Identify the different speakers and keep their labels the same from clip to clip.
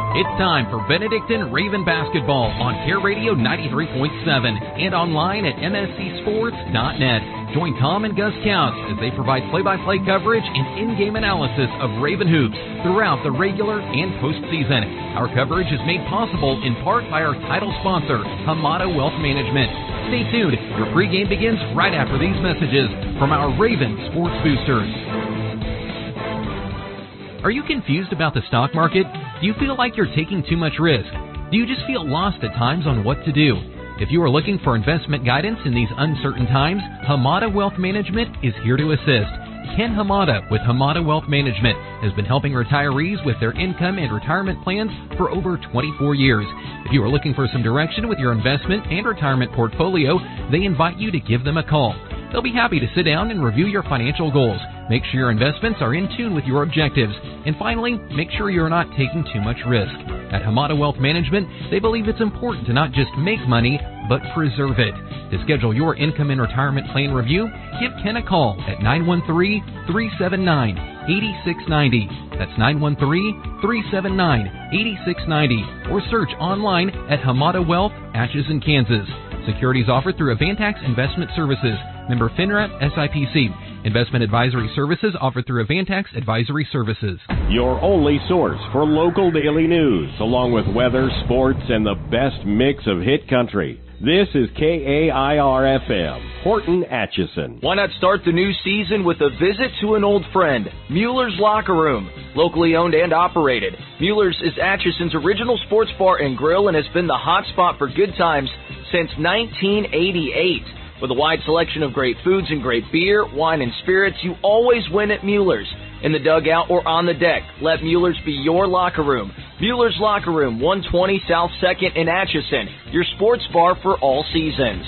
Speaker 1: It's time for Benedictine Raven Basketball on Care Radio 93.7 and online at mscsports.net. Join Tom and Gus Counts as they provide play-by-play coverage and in-game analysis of Raven hoops throughout the regular and postseason. Our coverage is made possible in part by our title sponsor, Hamada Wealth Management. Stay tuned. Your pregame begins right after these messages from our Raven Sports Boosters. Are you confused about the stock market? Do you feel like you're taking too much risk? Do you just feel lost at times on what to do? If you are looking for investment guidance in these uncertain times, Hamada Wealth Management is here to assist. Ken Hamada with Hamada Wealth Management has been helping retirees with their income and retirement plans for over 24 years. If you are looking for some direction with your investment and retirement portfolio, they invite you to give them a call. They'll be happy to sit down and review your financial goals. Make sure your investments are in tune with your objectives. And finally, make sure you're not taking too much risk. At Hamada Wealth Management, they believe it's important to not just make money, but preserve it. To schedule your income and retirement plan review, give Ken a call at 913-379-8690. That's 913-379-8690. Or search online at Hamada Wealth, Atchison, Kansas. Securities offered through Avantax Investment Services. Member FINRA SIPC. Investment advisory services offered through Avantax Advisory Services.
Speaker 2: Your only source for local daily news, along with weather, sports, and the best mix of hit country. This is KAIR-FM, Horton, Atchison.
Speaker 3: Why not start the new season with a visit to an old friend, Mueller's Locker Room. Locally owned and operated, Mueller's is Atchison's original sports bar and grill and has been the hot spot for good times since 1988. With a wide selection of great foods and great beer, wine, and spirits, you always win at Mueller's. In the dugout or on the deck, let Mueller's be your locker room. Mueller's Locker Room, 120 South 2nd in Atchison, your sports bar for all seasons.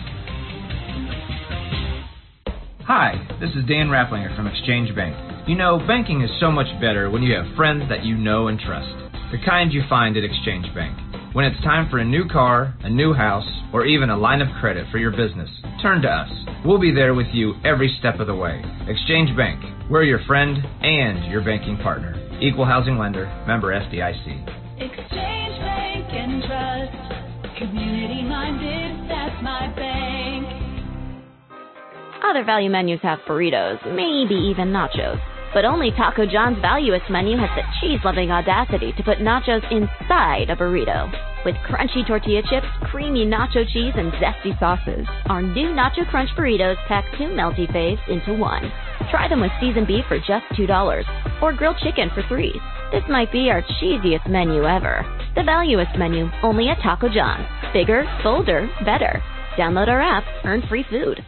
Speaker 4: Hi, this is Dan Rapplinger from Exchange Bank. You know, banking is so much better when you have friends that you know and trust. The kind you find at Exchange Bank. When it's time for a new car, a new house, or even a line of credit for your business, turn to us. We'll be there with you every step of the way. Exchange Bank. We're your friend and your banking partner. Equal housing lender. Member FDIC.
Speaker 5: Exchange Bank and Trust. Community-minded, that's my bank.
Speaker 6: Other value menus have burritos, maybe even nachos. But only Taco John's Valuous menu has the cheese-loving audacity to put nachos inside a burrito. With crunchy tortilla chips, creamy nacho cheese, and zesty sauces, our new Nacho Crunch burritos pack 2 melty faves into one. Try them with seasoned beef for just $2, or grilled chicken for $3. This might be our cheesiest menu ever. The Valuous menu, only at Taco John's. Bigger, bolder, better. Download our app, earn free food.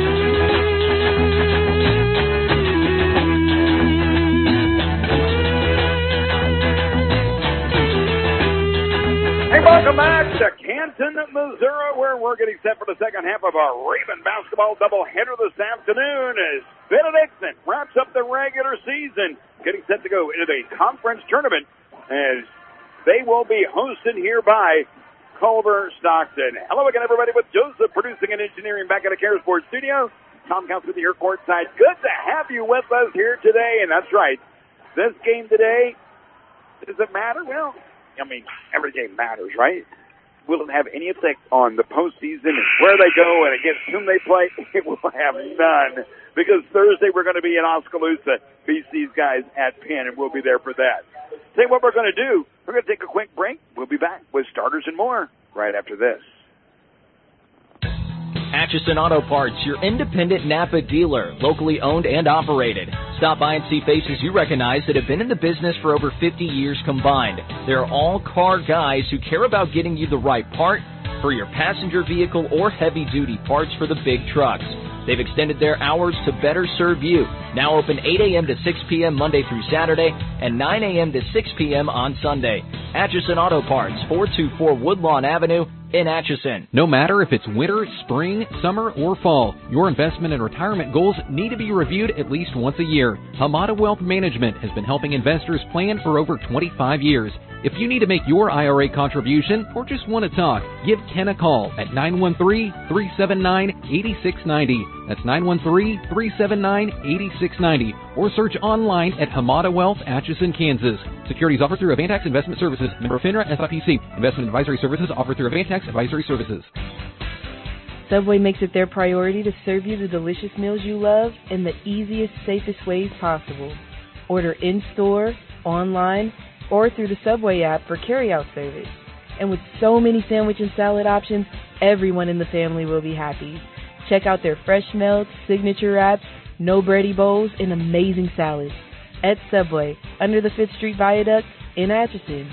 Speaker 7: Hey, welcome back to Canton, Missouri, where we're getting set for the second half of our Raven basketball doubleheader this afternoon as Benedictine wraps up the regular season, getting set to go into the conference tournament as they will be hosted here by Culver Stockton. Hello again, everybody, with Joseph producing and engineering back at the Care Sports Studio. Tom Counts with you here courtside. Good to have you with us here today, and that's right. This game today, does it matter? Well, I mean, every game matters, right? Will it have any effect on the postseason and where they go and against whom they play? It will have none, because Thursday we're going to be in Oskaloosa, BC's guys at Penn, and we'll be there for that. Say what we're going to do. We're going to take a quick break. We'll be back with starters and more right after this.
Speaker 3: Atchison Auto Parts, your independent Napa dealer, locally owned and operated. Stop by and see faces you recognize that have been in the business for over 50 years combined. They're all car guys who care about getting you the right part for your passenger vehicle or heavy-duty parts for the big trucks. They've extended their hours to better serve you. Now open 8 a.m. to 6 p.m. Monday through Saturday and 9 a.m. to 6 p.m. on Sunday. Atchison Auto Parts, 424 Woodlawn Avenue in Atchison.
Speaker 1: No matter if it's winter, spring, summer, or fall, your investment and retirement goals need to be reviewed at least once a year. Hamada Wealth Management has been helping investors plan for over 25 years. If you need to make your IRA contribution or just want to talk, give Ken a call at 913-379-8690. That's 913-379-8690. Or search online at Hamada Wealth, Atchison, Kansas. Securities offered through Avantax Investment Services. Member FINRA SIPC. Investment advisory services offered through Avantax Advisory Services.
Speaker 8: Subway makes it their priority to serve you the delicious meals you love in the easiest, safest ways possible. Order in-store, online, or through the Subway app for carry-out service. And with so many sandwich and salad options, everyone in the family will be happy. Check out their fresh melts, signature wraps, no bready bowls, and amazing salads. At Subway, under the 5th Street Viaduct in Atchison.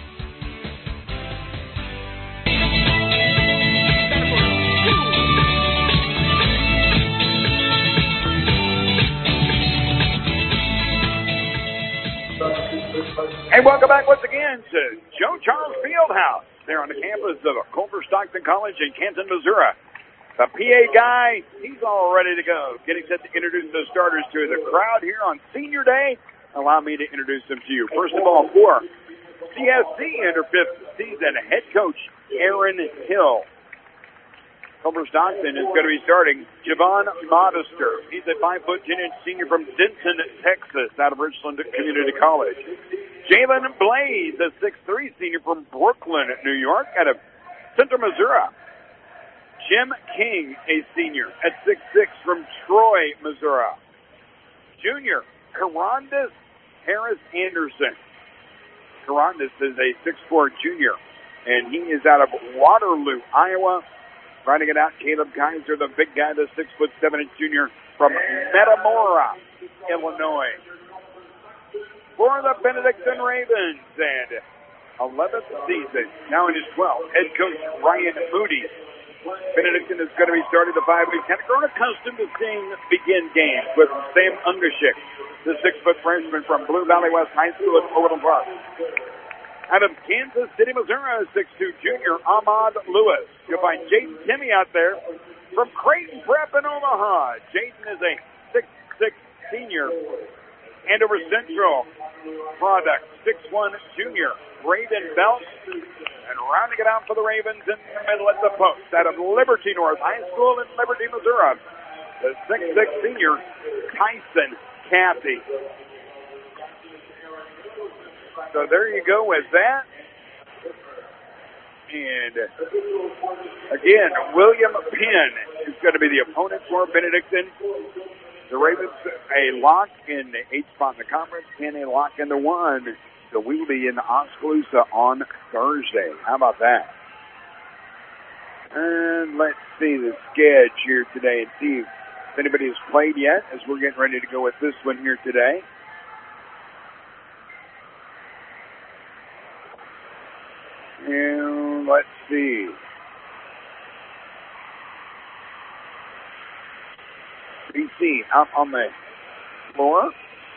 Speaker 7: Hey, welcome back once again to Joe Charles Fieldhouse there on the campus of Culver Stockton College in Canton, Missouri. The PA guy, he's all ready to go, getting set to introduce the starters to the crowd here on Senior Day. Allow me to introduce them to you. First of all, for CSC under 5th season head coach Aaron Hill. Culver Stockton is going to be starting Javon Modester. He's a 5'10" senior from Denton, Texas, out of Richland Community College. Jalen Blaze, a 6'3" senior from Brooklyn, New York, out of Central Missouri. Jim King, a senior at 6'6" from Troy, Missouri. Junior, Carondis Harris Anderson. Carondis is a 6'4" junior, and he is out of Waterloo, Iowa. Riding it out, Caleb Kaiser, the big guy, the 6'7" junior from Metamora, Illinois. For the Benedictine Ravens and 11th season, now in his 12th, head coach Ryan Moody. Benedictine is going to be starting the 5 weeks. Kind of grown accustomed to seeing begin games with Sam Ungashik, the 6-foot freshman from Blue Valley West High School at Overland Park. Out of Kansas City, Missouri, 6'2" junior Ahmad Lewis. You'll find Jaden Timmy out there from Creighton Prep in Omaha. Jaden is a 6'6" senior. Andover Central product, 6'1" junior Braden Belt. And rounding it out for the Ravens in the middle at the post, out of Liberty North High School in Liberty, Missouri, the 6'6" senior Tyson Cathy. So there you go with that. And again, William Penn is going to be the opponent for Benedictine. The Ravens a lock in the 8th spot in the conference, Penn a lock in the 1. So we will be in Oskaloosa on Thursday. How about that? And let's see the sketch here today and see if anybody has played yet as we're getting ready to go with this one here today. And let's see. BC out on the floor.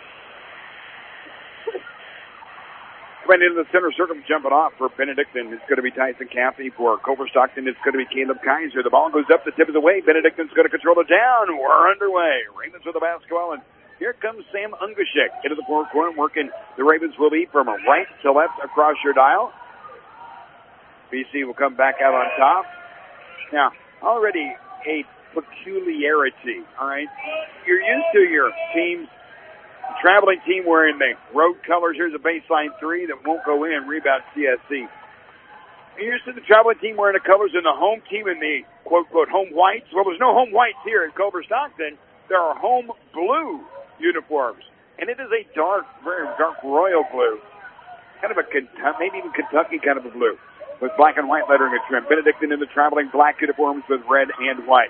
Speaker 7: Right into the center circle, jumping off for Benedictine. It's going to be Tyson Cathy. For Culver Stockton, it's going to be Caleb Kaiser. The ball goes up, the tip is away. Benedictine's going to control it down. We're underway. Ravens with the basketball, and here comes Sam Ungashik into the fourth corner, working. The Ravens will be from right to left across your dial. BC will come back out on top. Now, already a peculiarity, all right? You're used to your teams, traveling team wearing the road colors. Here's a baseline three that won't go in. Rebound CSC. You're used to the traveling team wearing the colors and the home team in the quote-unquote home whites. Well, there's no home whites here at Culver Stockton. There are home blue uniforms. And it is a dark, very dark royal blue. Kind of a maybe even Kentucky kind of a blue, with black and white lettering and trim. Benedictine in the traveling black uniforms with red and white.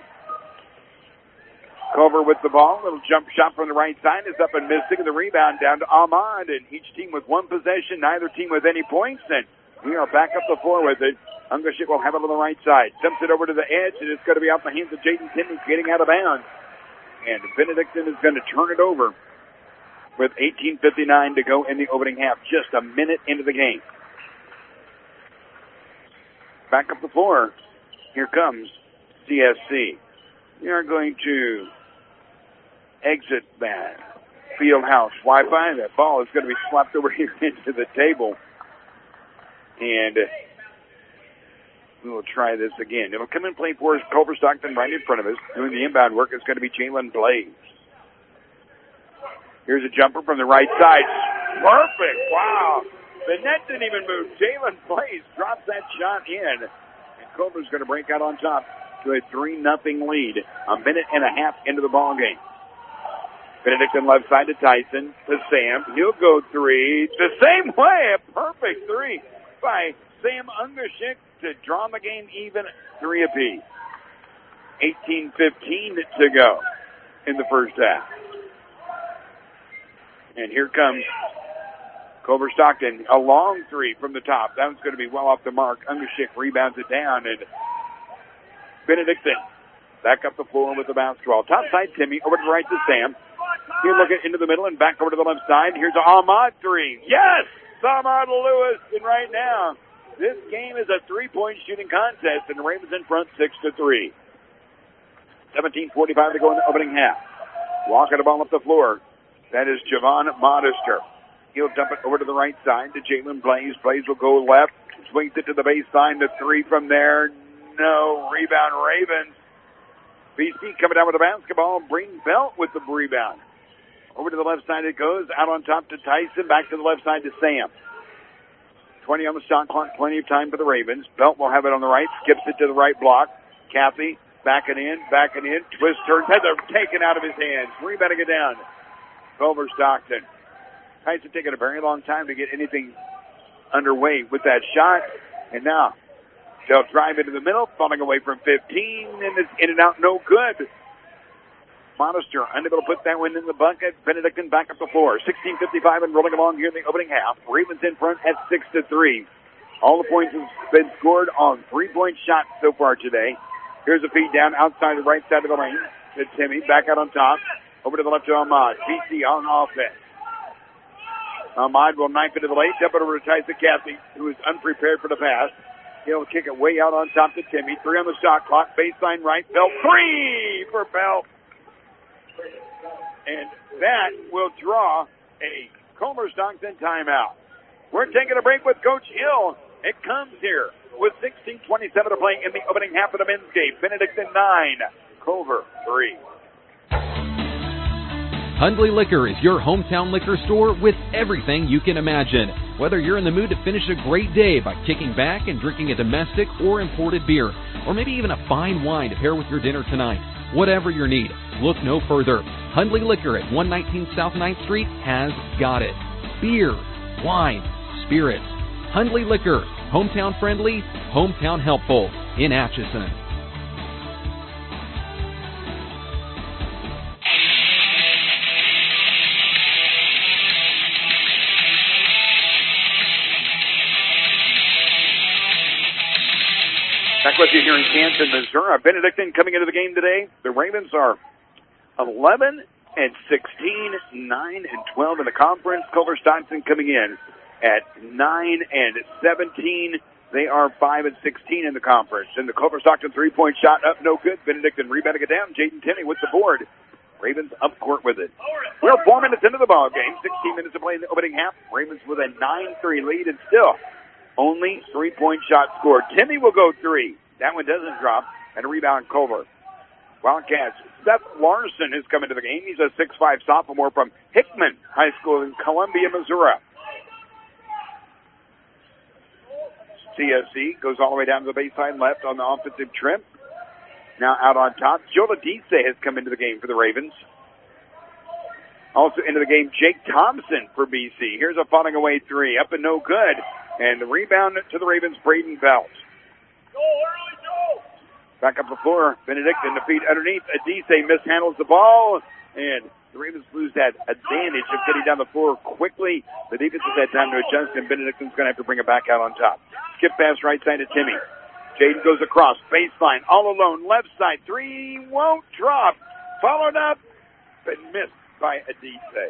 Speaker 7: Culver with the ball. Little jump shot from the right side is up and missing. The rebound down to Ahmad, and each team with one possession, neither team with any points, and we are back up the floor with it. Ungashik will have it on the right side. Dumps it over to the edge, and it's going to be off the hands of Jaden Timmy, getting out of bounds. And Benedictine is going to turn it over with 18:59 to go in the opening half, just a minute into the game. Back up the floor. Here comes CSC. We are going to exit that Fieldhouse Wi-Fi. That ball is going to be slapped over here into the table. And we will try this again. It'll come in play for us. Culver Stockton right in front of us. Doing the inbound work is going to be Jalen Blaze. Here's a jumper from the right side. Perfect. Wow. The net didn't even move. Jalen Blaze drops that shot in. And Culver's going to break out on top to a 3-0 lead. A minute and a half into the ball game. Benedictine left side to Tyson, to Sam. He'll go three the same way. A perfect three by Sam Ungerschik to draw the game even, 3 apiece. 18:15 to go in the first half. And here comes Culver Stockton, a long three from the top. That one's going to be well off the mark. Ungerschik rebounds it down, and Benedictine back up the floor with the basketball. Top side, Timmy, over to the right to Sam. He'll look it into the middle and back over to the left side. Here's a Ahmad three. Yes! Ahmad Lewis. And right now, this game is a 3-point shooting contest, and the Ravens in front 6-3. 17:45 to go in the opening half. Walking the ball up the floor. That is Javon Modester. He'll dump it over to the right side to Jalen Blaze. Blaze will go left. Swings it to the baseline. The three from there. No. Rebound Ravens. BC coming down with the basketball. Breen Belt with the rebound. Over to the left side it goes. Out on top to Tyson. Back to the left side to Sam. 20 on the shot clock. Plenty of time for the Ravens. Belt will have it on the right. Skips it to the right block. Kathy backing in. Twist turns. Has it taken out of his hands. Rebounding it down. Culver Stockton. Tyson taking a very long time to get anything underway with that shot. And now they'll drive into the middle, falling away from 15, and it's in and out, no good. Modester unable to put that one in the bucket. Benedictine back up the floor. 16:55 and rolling along here in the opening half. Ravens in front at 6-3. All the points have been scored on 3-point shots so far today. Here's a feed down outside the right side of the lane to Timmy. Back out on top. Over to the left to Ahmad. BC on offense. Ahmad will knife it to the lane. Dump it over to Tyson Kathy, who is unprepared for the pass. He'll kick it way out on top to Timmy. 3 on the shot clock. Baseline right. Belt. 3 for Belt. And that will draw a Culver Stockton timeout. We're taking a break with Coach Hill. It comes here with 16:27 to play in the opening half of the men's game. Benedictine 9, Culver 3.
Speaker 1: Hundley Liquor is your hometown liquor store with everything you can imagine. Whether you're in the mood to finish a great day by kicking back and drinking a domestic or imported beer, or maybe even a fine wine to pair with your dinner tonight, whatever your need, look no further. Hundley Liquor at 119 South 9th Street has got it. Beer, wine, spirits. Hundley Liquor, hometown friendly, hometown helpful in Atchison.
Speaker 7: Back with you here in Canton, Missouri. Benedictine coming into the game today. The Ravens are 11-16, 9-12 in the conference. Culver Stockton coming in at 9-17. They are 5-16 in the conference. And the Culver Stockton 3-point shot up, no good. Benedictine rebounding it down. Jaden Tinney with the board. Ravens up court with it. We're 4 minutes into the ball game. 16 minutes to play in the opening half. Ravens with a 9-3 lead, and still only 3-point shot scored. Timmy will go 3. That one doesn't drop. And a rebound, Culver. Wildcats. Seth Larson has come into the game. He's a 6'5 sophomore from Hickman High School in Columbia, Missouri. CSC goes all the way down to the baseline left on the offensive trim. Now out on top, Joe Ladise has come into the game for the Ravens. Also into the game, Jake Thompson for BC. Here's a falling away 3. Up and no good. And the rebound to the Ravens, Braden Belt. Back up the floor, Benedictine, the feet underneath. Adise mishandles the ball, and the Ravens lose that advantage of getting down the floor quickly. The defense has had time to adjust, and Benedictine's going to have to bring it back out on top. Skip pass right side to Timmy. Jaden goes across, baseline, all alone, left side. 3 won't drop. Followed up, but missed by Adise.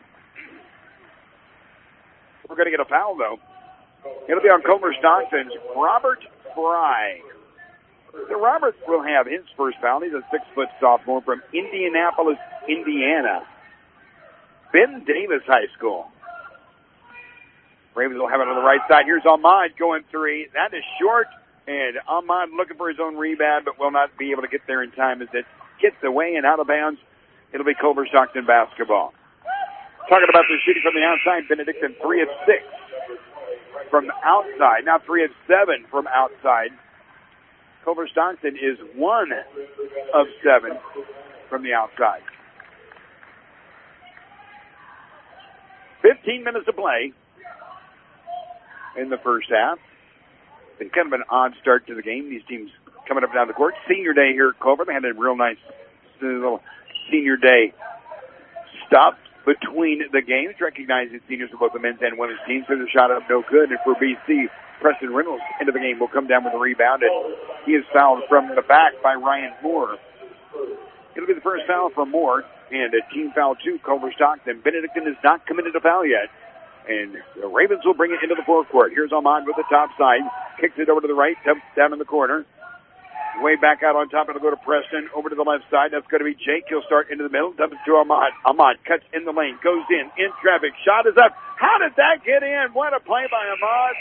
Speaker 7: We're going to get a foul, though. It'll be on Culver Stockton's Robert Fry. So Roberts will have his first foul. He's a 6-foot sophomore from Indianapolis, Indiana. Ben Davis High School. Ravens will have it on the right side. Here's Ahmad going three. That is short, and Ahmad looking for his own rebound, but will not be able to get there in time as it gets away and out of bounds. It'll be Culver Stockton basketball. Talking about the shooting from the outside, Benedictine 3 of 6 from outside. Now 3 of 7 from outside. Culver Stockton is 1 of 7 from the outside. 15 minutes to play in the first half. Been kind of an odd start to the game. These teams coming up and down the court. Senior day here at Culver. They had a real nice little senior day stop between the games, recognizing seniors for both the men's and women's teams. So the shot up no good. And for BC, Preston Reynolds into the game will come down with a rebound, and he is fouled from the back by Ryan Moore. It'll be the first foul for Moore, and a team foul to Culver Stockton. Benedictine has not committed a foul yet, and the Ravens will bring it into the forecourt. Here's Ahmad with the top side, kicks it over to the right, down in the corner. Way back out on top, it'll go to Preston. Over to the left side, that's going to be Jake. He'll start into the middle, dumps it to Ahmad. Ahmad cuts in the lane, goes in traffic. Shot is up. How did that get in? What a play by Ahmad.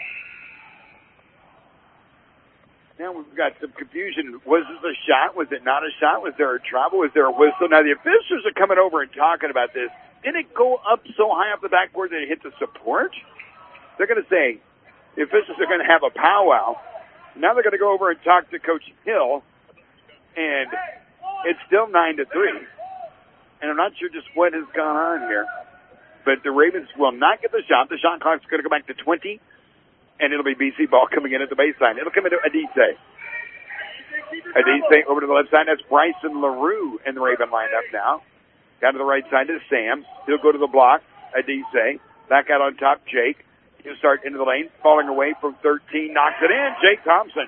Speaker 7: Now we've got some confusion. Was this a shot? Was it not a shot? Was there a travel? Was there a whistle? Now the officials are coming over and talking about this. Didn't it go up so high off the backboard that it hit the support? They're going to say the officials are going to have a powwow. Now they're going to go over and talk to Coach Hill, and it's still 9-3. And I'm not sure just what has gone on here. But the Ravens will not get the shot. The shot clock's going to go back to 20, and it'll be BC ball coming in at the baseline. It'll come into Adise. Adise over to the left side. That's Bryson LaRue in the Raven lineup now. Down to the right side is Sam. He'll go to the block. Adise. Back out on top, Jake. He'll start into the lane, falling away from 13, knocks it in. Jake Thompson.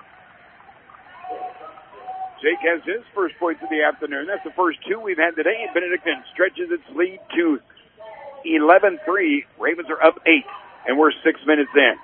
Speaker 7: Jake has his first points of the afternoon. That's the first two we've had today. Benedictine stretches its lead to 11-3. Ravens are up 8, and we're 6 minutes in.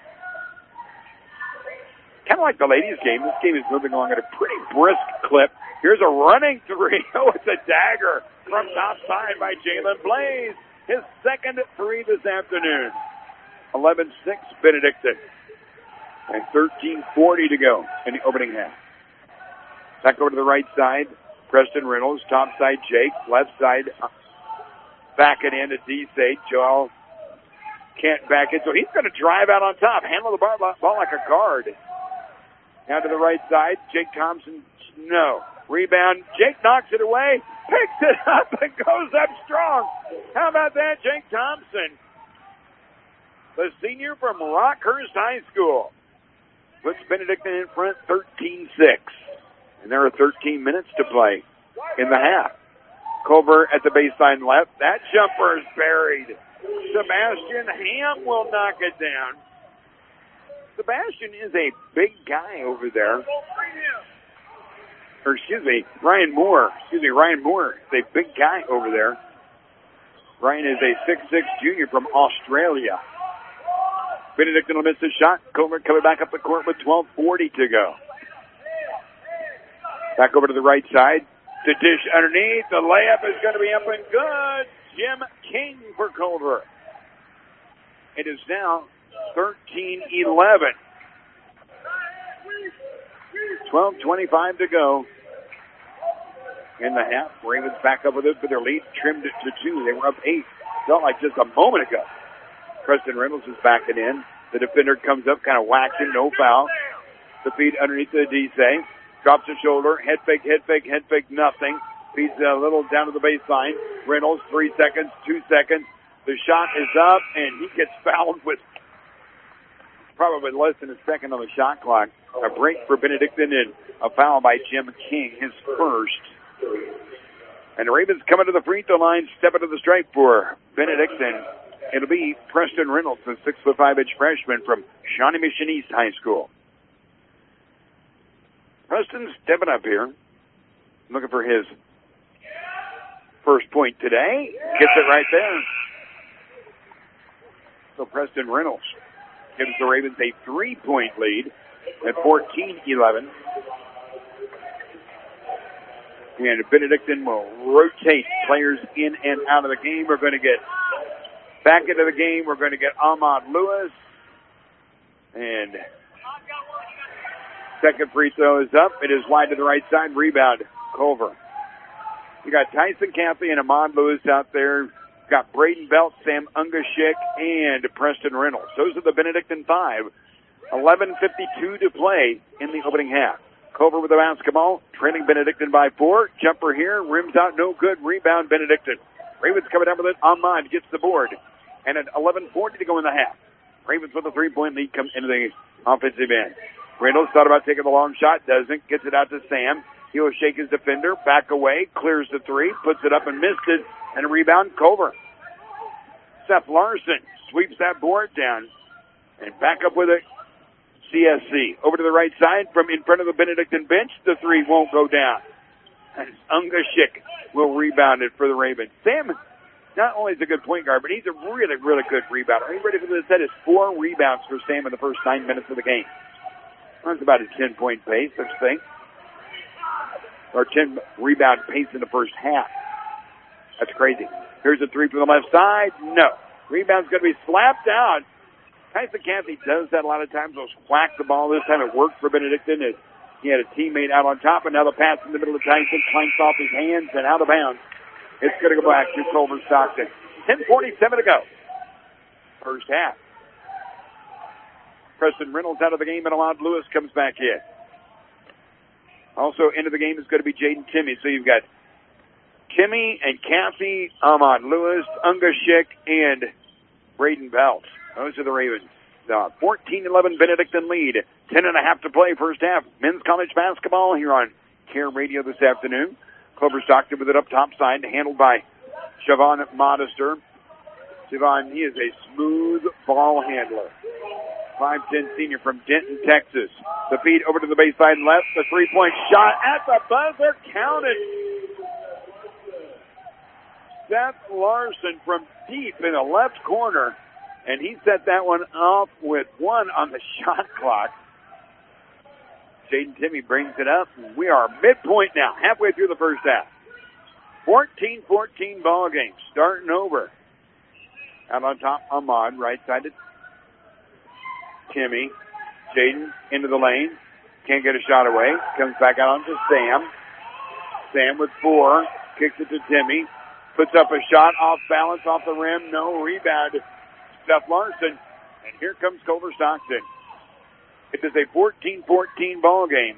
Speaker 7: Kind of like the ladies' game. This game is moving along at a pretty brisk clip. Here's a running three. Oh, it's a dagger from top side by Jalen Blaze. His second three this afternoon. 11-6 Benedictine. And 13:40 to go in the opening half. Back over to the right side. Preston Reynolds. Top side Jake. Left side back it in to D-State. Joel can't back it. So he's going to drive out on top. Handle the ball like a guard. Now to the right side. Jake Thompson. No. Rebound. Jake knocks it away. Picks it up and goes up strong. How about that, Jake Thompson? The senior from Rockhurst High School puts Benedictine in front 13-6. And there are 13 minutes to play in the half. Culver at the baseline left. That jumper is buried. Sebastian Ham will knock it down. Sebastian is a big guy over there. Ryan Moore. Ryan Moore is a big guy over there. Ryan is a 6'6" junior from Australia. Benedictine will miss a shot. Culver coming back up the court with 12:40 to go. Back over to the right side. The dish underneath. The layup is going to be up and good. Jim King for Culver. It is now 13-11. 12:25 to go in the half. Ravens back up with it, but their lead trimmed it to 2. They were up 8. Felt like just a moment ago. Preston Reynolds is backing in. The defender comes up, kind of whacking, no foul. The feed underneath the Adise. Drops the shoulder. Head fake, nothing. Feeds a little down to the baseline. Reynolds, 3 seconds, 2 seconds. The shot is up, and he gets fouled with probably less than a second on the shot clock. A break for Benedictine and a foul by Jim King, his first. And the Ravens coming to the free throw line, stepping to the stripe for Benedictine. It'll be Preston Reynolds, a 6'5" freshman from Shawnee Mission East High School. Preston's stepping up here, looking for his first point today. Gets it right there. So Preston Reynolds gives the Ravens a 3-point lead at 14-11. And Benedictine will rotate players in and out of the game. We're going to get back into the game. We're going to get Ahmad Lewis And second free throw is up. It is wide to the right side. Rebound, Culver. You got Tyson Cathy and Ahmad Lewis out there. Got Braden Belt, Sam Ungashik, and Preston Reynolds. Those are the Benedictine 5. 11:52 to play in the opening half. Culver with the basketball, trailing Benedictine by 4. Jumper here, rims out, no good. Rebound, Benedictine. Ravens coming down with it. Ahmad gets the board. And at 11:40 to go in the half. Ravens with a 3-point lead come into the offensive end. Reynolds thought about taking the long shot, doesn't. Gets it out to Sam. He'll shake his defender, back away, clears the 3, puts it up and missed it, and a rebound, Culver. Seth Larson sweeps that board down and back up with it. CSC over to the right side from in front of the Benedictine bench. The 3 won't go down. And Ungashik will rebound it for the Ravens. Sam not only is a good point guard, but he's a really, really good rebounder. Are you ready for this? That is 4 rebounds for Sam in the first 9 minutes of the game. That's about a 10-point pace, I think. Or 10 rebound pace in the first half. That's crazy. Here's a 3 from the left side. No. Rebound's going to be slapped out. Tyson Cathy does that a lot of times. He'll whack the ball. This time it worked for Benedictine. He had a teammate out on top, and now the pass in the middle of Tyson clanks off his hands and out of bounds. It's going to go back to Culver Stockton. 10:47 to go. First half. Preston Reynolds out of the game, and Ahmad Lewis comes back in. Also into the game is going to be Jaden Timme. So you've got Timme and Cathy, Ahmad Lewis, Ungashik, and Braden Belt. Those are the Ravens. 14-11 Benedictine lead. 10.5 to play first half. Men's college basketball here on Care Radio this afternoon. Culver Stockton with it up top side, handled by Siobhan Modester. Siobhan, he is a smooth ball handler. 5'10" senior from Denton, Texas. The feed over to the baseline left. The three-point shot at the buzzer counted. Seth Larson from deep in the left corner. And he set that one off with 1 on the shot clock. Jaden Timme brings it up. We are midpoint now, halfway through the first half. 14-14 ball game, starting over. Out on top, Ahmad, right-sided. Timme, Jaden into the lane. Can't get a shot away. Comes back out onto Sam. Sam with 4. Kicks it to Timme. Puts up a shot off balance, off the rim. No rebound. Seth Larson. And here comes Culver Stockton. It is a 14-14 ball game.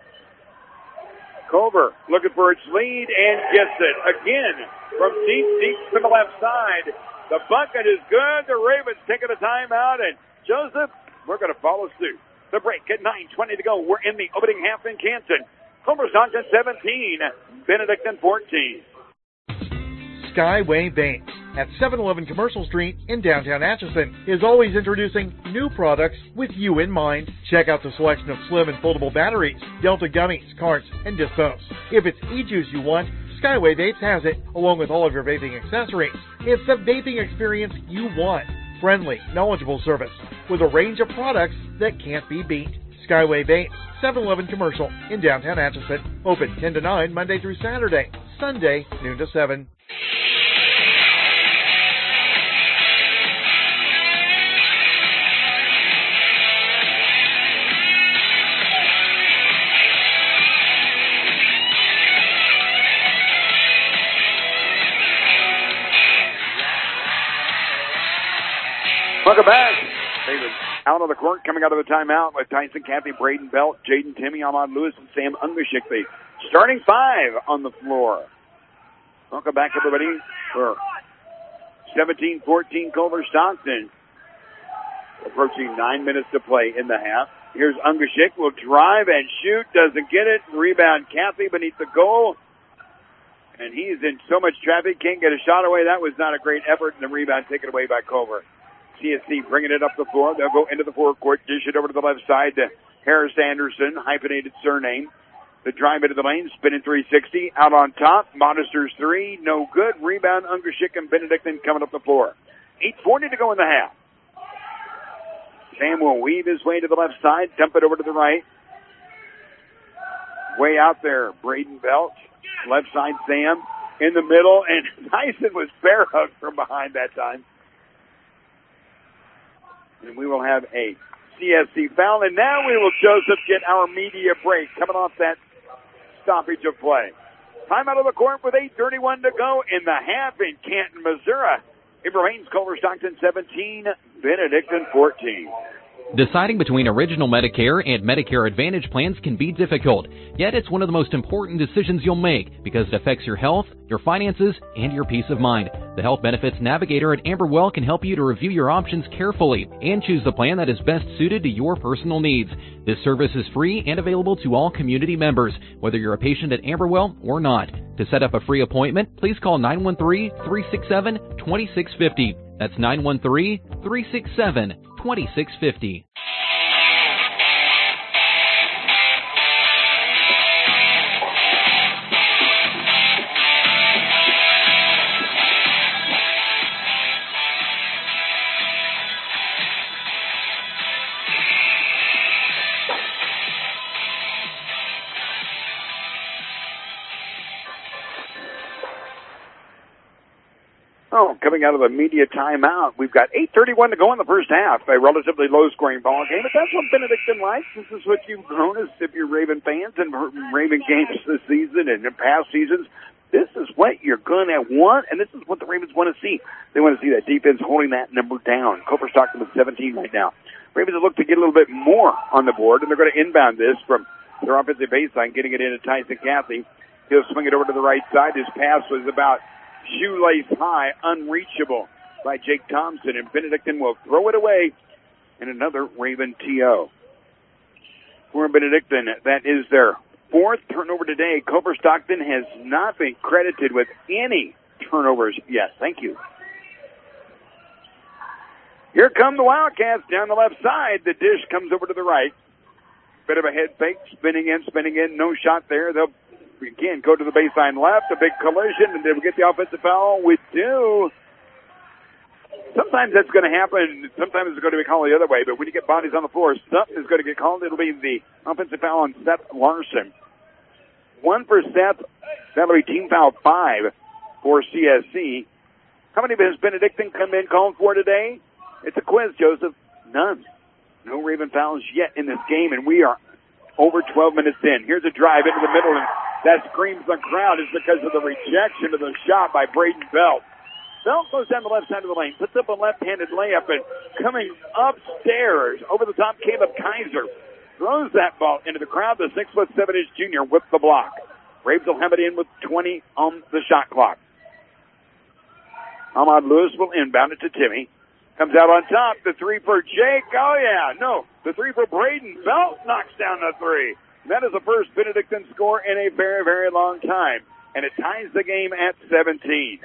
Speaker 7: Culver looking for its lead and gets it again from deep to the left side. The bucket is good. The Ravens taking a timeout, and Joseph, we're going to follow suit. The break at 9:20 to go. We're in the opening half in Canton. Culver Stockton 17, Benedictine 14.
Speaker 9: Skyway Vapes at 711 Commercial Street in downtown Atchison is always introducing new products with you in mind. Check out the selection of slim and foldable batteries, Delta gummies, carts, and dispos. If it's e-juice you want, Skyway Vapes has it, along with all of your vaping accessories. It's the vaping experience you want. Friendly, knowledgeable service with a range of products that can't be beat. Skyway Vapes, 711 Commercial in downtown Atchison. Open 10 to 9 Monday through Saturday. Sunday, noon to 7.
Speaker 7: Welcome back. David out on the court, coming out of the timeout with Tyson Cathy, Braden Belt, Jaden Timme, Ahmad Lewis, and Sam Ungashik. The starting 5 on the floor. Welcome back, everybody, for 17-14 Culver Stockton. Approaching 9 minutes to play in the half. Here's Ungashik, will drive and shoot, doesn't get it. Rebound, Cathy beneath the goal. And he's in so much traffic, can't get a shot away. That was not a great effort, and the rebound taken away by Culver. CSC bringing it up the floor. They'll go into the forecourt, dish it over to the left side to Harris Anderson, hyphenated surname. The drive into the lane, spinning 360. Out on top, Modester's 3, no good. Rebound, Ungashik and Benedictine coming up the floor. 8:40 to go in the half. Sam will weave his way to the left side, dump it over to the right. Way out there, Braden Belt. Left side, Sam. In the middle, and Tyson was bear hugged from behind that time. And we will have a CSC foul. And now we will, Joseph, get our media break coming off that stoppage of play. Time out of the court with 8:31 to go in the half in Canton, Missouri. It remains Culver Stockton 17, Benedictine 14.
Speaker 1: Deciding between Original Medicare and Medicare Advantage plans can be difficult, yet it's one of the most important decisions you'll make because it affects your health, your finances, and your peace of mind. The Health Benefits Navigator at Amberwell can help you to review your options carefully and choose the plan that is best suited to your personal needs. This service is free and available to all community members, whether you're a patient at Amberwell or not. To set up a free appointment, please call 913-367-2650. That's 913-367-2650.
Speaker 7: Coming out of the media timeout, we've got 8:31 to go in the first half. A relatively low-scoring ball game, but that's what Benedictine likes. This is what you've grown as if you're Raven fans and Raven games this season and in past seasons. This is what you're going to want, and this is what the Ravens want to see. They want to see that defense holding that number down. Culver Stockton with 17 right now. Ravens look to get a little bit more on the board, and they're going to inbound this from their offensive baseline, getting it into Tyson Cathy. He'll swing it over to the right side. His pass was about shoelace high, unreachable by Jake Thompson, and Benedictine will throw it away in another Raven TO. For Benedictine, that is their fourth turnover today. Culver Stockton has not been credited with any turnovers yet. Thank you. Here come the Wildcats down the left side. The dish comes over to the right. Bit of a head fake, spinning in, no shot there. They'll again go to the baseline left, a big collision, and they'll get the offensive foul. We do. Sometimes that's going to happen. Sometimes it's going to be called the other way, but when you get bodies on the floor, something is going to get called. It'll be the offensive foul on Seth Larson. One for Seth. That'll be team foul 5 for CSC. How many has Benedictine come in called for today? It's a quiz, Joseph. None. No Raven fouls yet in this game, and we are over 12 minutes in. Here's a drive into the middle, and that screams the crowd is because of the rejection of the shot by Braden Belt. Belt goes down the left side of the lane, puts up a left-handed layup, and coming upstairs over the top, Caleb Kaiser throws that ball into the crowd. The 6'7" junior with the block. Braves will have it in with 20 on the shot clock. Ahmad Lewis will inbound it to Timmy. Comes out on top. The three for Jake. Oh, yeah. No. The three for Braden. Belt knocks down the three. That is the first Benedictine score in a very, very long time. And it ties the game at 17.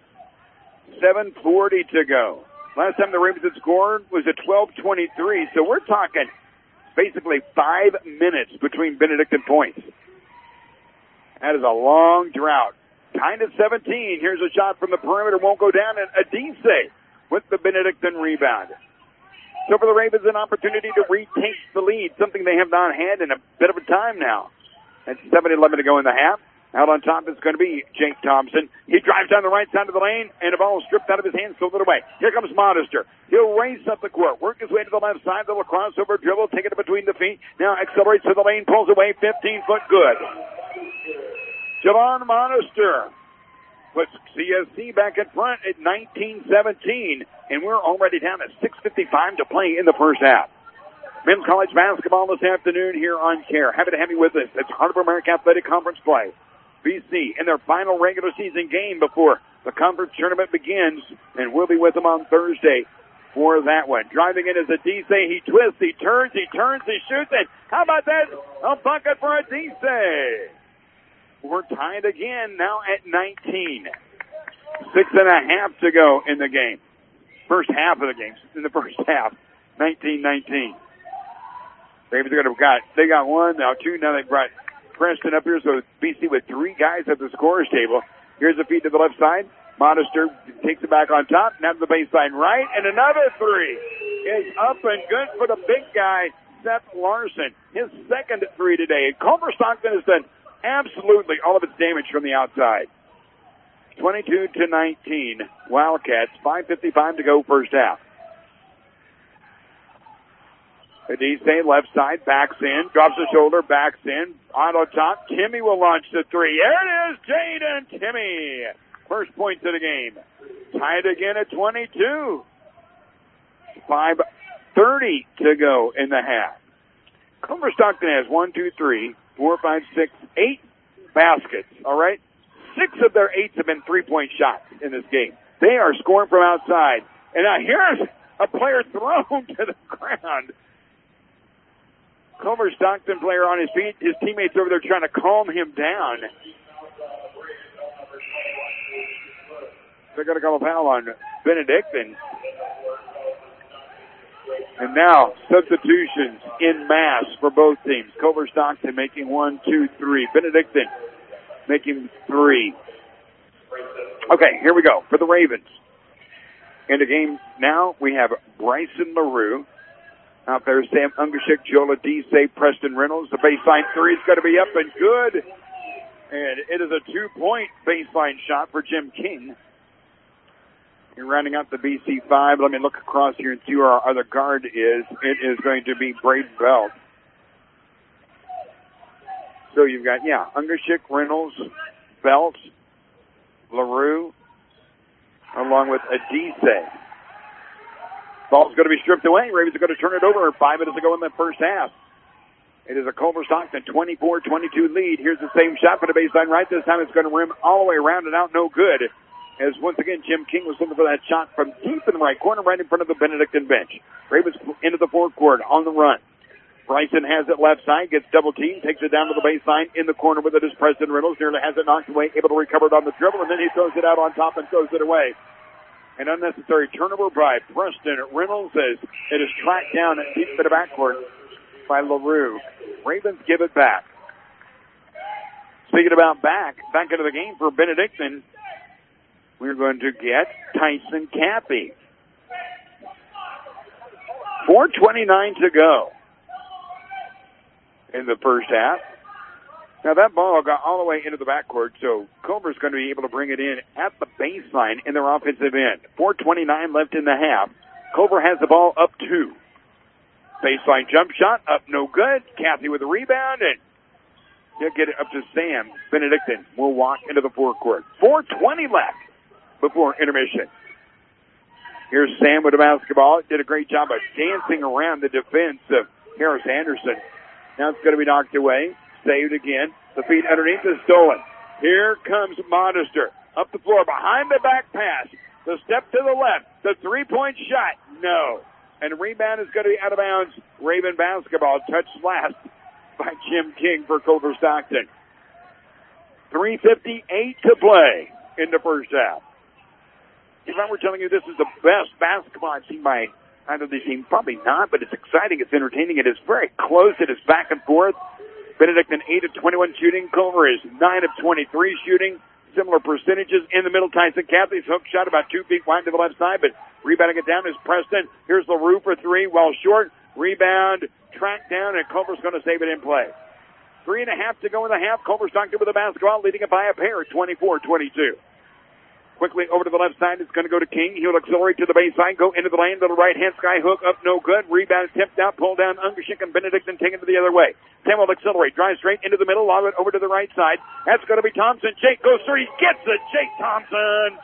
Speaker 7: 7:40 to go. Last time the Ravens had scored was at 12:23. So we're talking basically 5 minutes between Benedictine points. That is a long drought. Tied at 17. Here's a shot from the perimeter. Won't go down. And Adise with the Benedictine rebound. So for the Ravens, an opportunity to retake the lead, something they have not had in a bit of a time now. It's 7:11 to go in the half. Out on top is going to be Jake Thompson. He drives down the right side of the lane, and the ball is stripped out of his hands, thrown it away. Here comes Modester. He'll race up the court, work his way to the left side, little crossover dribble, take it between the feet. Now accelerates to the lane, pulls away, 15-foot good. Javon Modester puts CSC back in front at 19-17, and we're already down at 6:55 to play in the first half. Men's college basketball this afternoon here on CARE. Happy to have you with us. It's Heart of America Athletic Conference play. BC in their final regular season game before the conference tournament begins, and we'll be with them on Thursday for that one. Driving in is Adise. He twists, he turns, he shoots, and how about that? A bucket for Adise. We're tied again now at 19. 6.5 to go in the game. First half of the game. In the first half, 19-19. Ravens are going to they got one, now two, now they've brought Preston up here, so BC with 3 guys at the scorer's table. Here's a feed to the left side. Modester takes it back on top, now to the baseline right, and another three is up and good for the big guy, Seth Larson. His second 3 today. And Culver Stockton has done absolutely all of its damage from the outside. 22-19, Wildcats, 5:55 to go first half. Adise, left side, backs in, drops the shoulder, backs in. On top, Timmy will launch the three. There it is, Jaden Timmy. First points of the game. Tied again at 22. 5:30 to go in the half. Culver Stockton has 1, 2, 3, 4, 5, 6, 8 baskets, all right? 6 of their 8 have been three-point shots in this game. They are scoring from outside. And now here's a player thrown to the ground. Culver Stockton player on his feet. His teammates over there trying to calm him down. They're going to call a foul on Benedictine. And now substitutions in mass for both teams. Culver Stockton making 1, 2, 3. Benedictine making 3. Okay, here we go for the Ravens. In the game now, we have Bryson LaRue. Out there, Sam Ungerschik, Joel Adise, Preston Reynolds. The baseline three is going to be up and good. And it is a 2-point baseline shot for Jim King. You're rounding out the BC5. Let me look across here and see where our other guard is. It is going to be Braden Belt. So you've got, Ungerschik, Reynolds, Belt, LaRue, along with Adise. Ball's going to be stripped away. Ravens are going to turn it over 5 minutes to go in the first half. It is a Culver Stockton 24-22 lead. Here's the same shot for the baseline right. This time it's going to rim all the way around and out. No good. As once again, Jim King was looking for that shot from deep in the right corner, right in front of the Benedictine bench. Ravens into the fourth quarter on the run. Bryson has it left side, gets double teamed, takes it down to the baseline. In the corner with it is Preston Reynolds. Nearly has it knocked away, able to recover it on the dribble, and then he throws it out on top and throws it away. An unnecessary turnover by Preston Reynolds as it is tracked down deep in the backcourt by LaRue. Ravens give it back. Speaking about back into the game for Benedictine, we're going to get Tyson Cappy. 4:29 to go in the first half. Now that ball got all the way into the backcourt, so Culver's going to be able to bring it in at the baseline in their offensive end. 4:29 left in the half. Culver has the ball up 2. Baseline jump shot, up no good. Kathy with the rebound, and he'll get it up to Sam. Benedictine will walk into the forecourt. 4:20 left before intermission. Here's Sam with the basketball. Did a great job of dancing around the defense of Harris Anderson. Now it's going to be knocked away. Saved again. The feet underneath is stolen. Here comes Modester. Up the floor, behind the back pass. The step to the left. The three-point shot. No. And the rebound is going to be out of bounds. Raven basketball touched last by Jim King for Culver Stockton. 3:58 to play in the first half. If I were telling you this is the best basketball I've seen by either of these teams, probably not, but it's exciting, it's entertaining, it is very close, it is back and forth. Benedictine 8 of 21 shooting. Culver is 9 of 23 shooting. Similar percentages in the middle. Tyson Cathey's hook shot about 2 feet wide to the left side, but rebounding it down is Preston. Here's LaRue for 3, well short. Rebound, tracked down, and Culver's going to save it in play. 3.5 to go in the half. Culver Stockton with the basketball, leading it by a pair, 24-22. Quickly over to the left side, it's going to go to King. He'll accelerate to the baseline, go into the lane, to the right-hand sky hook, up no good. Rebound tipped out, pulled down. Ungerschik and Benedictine taking it the other way. Sam will accelerate, drive straight into the middle, lob it over to the right side. That's going to be Thompson. Jake goes through, he gets it. Jake Thompson.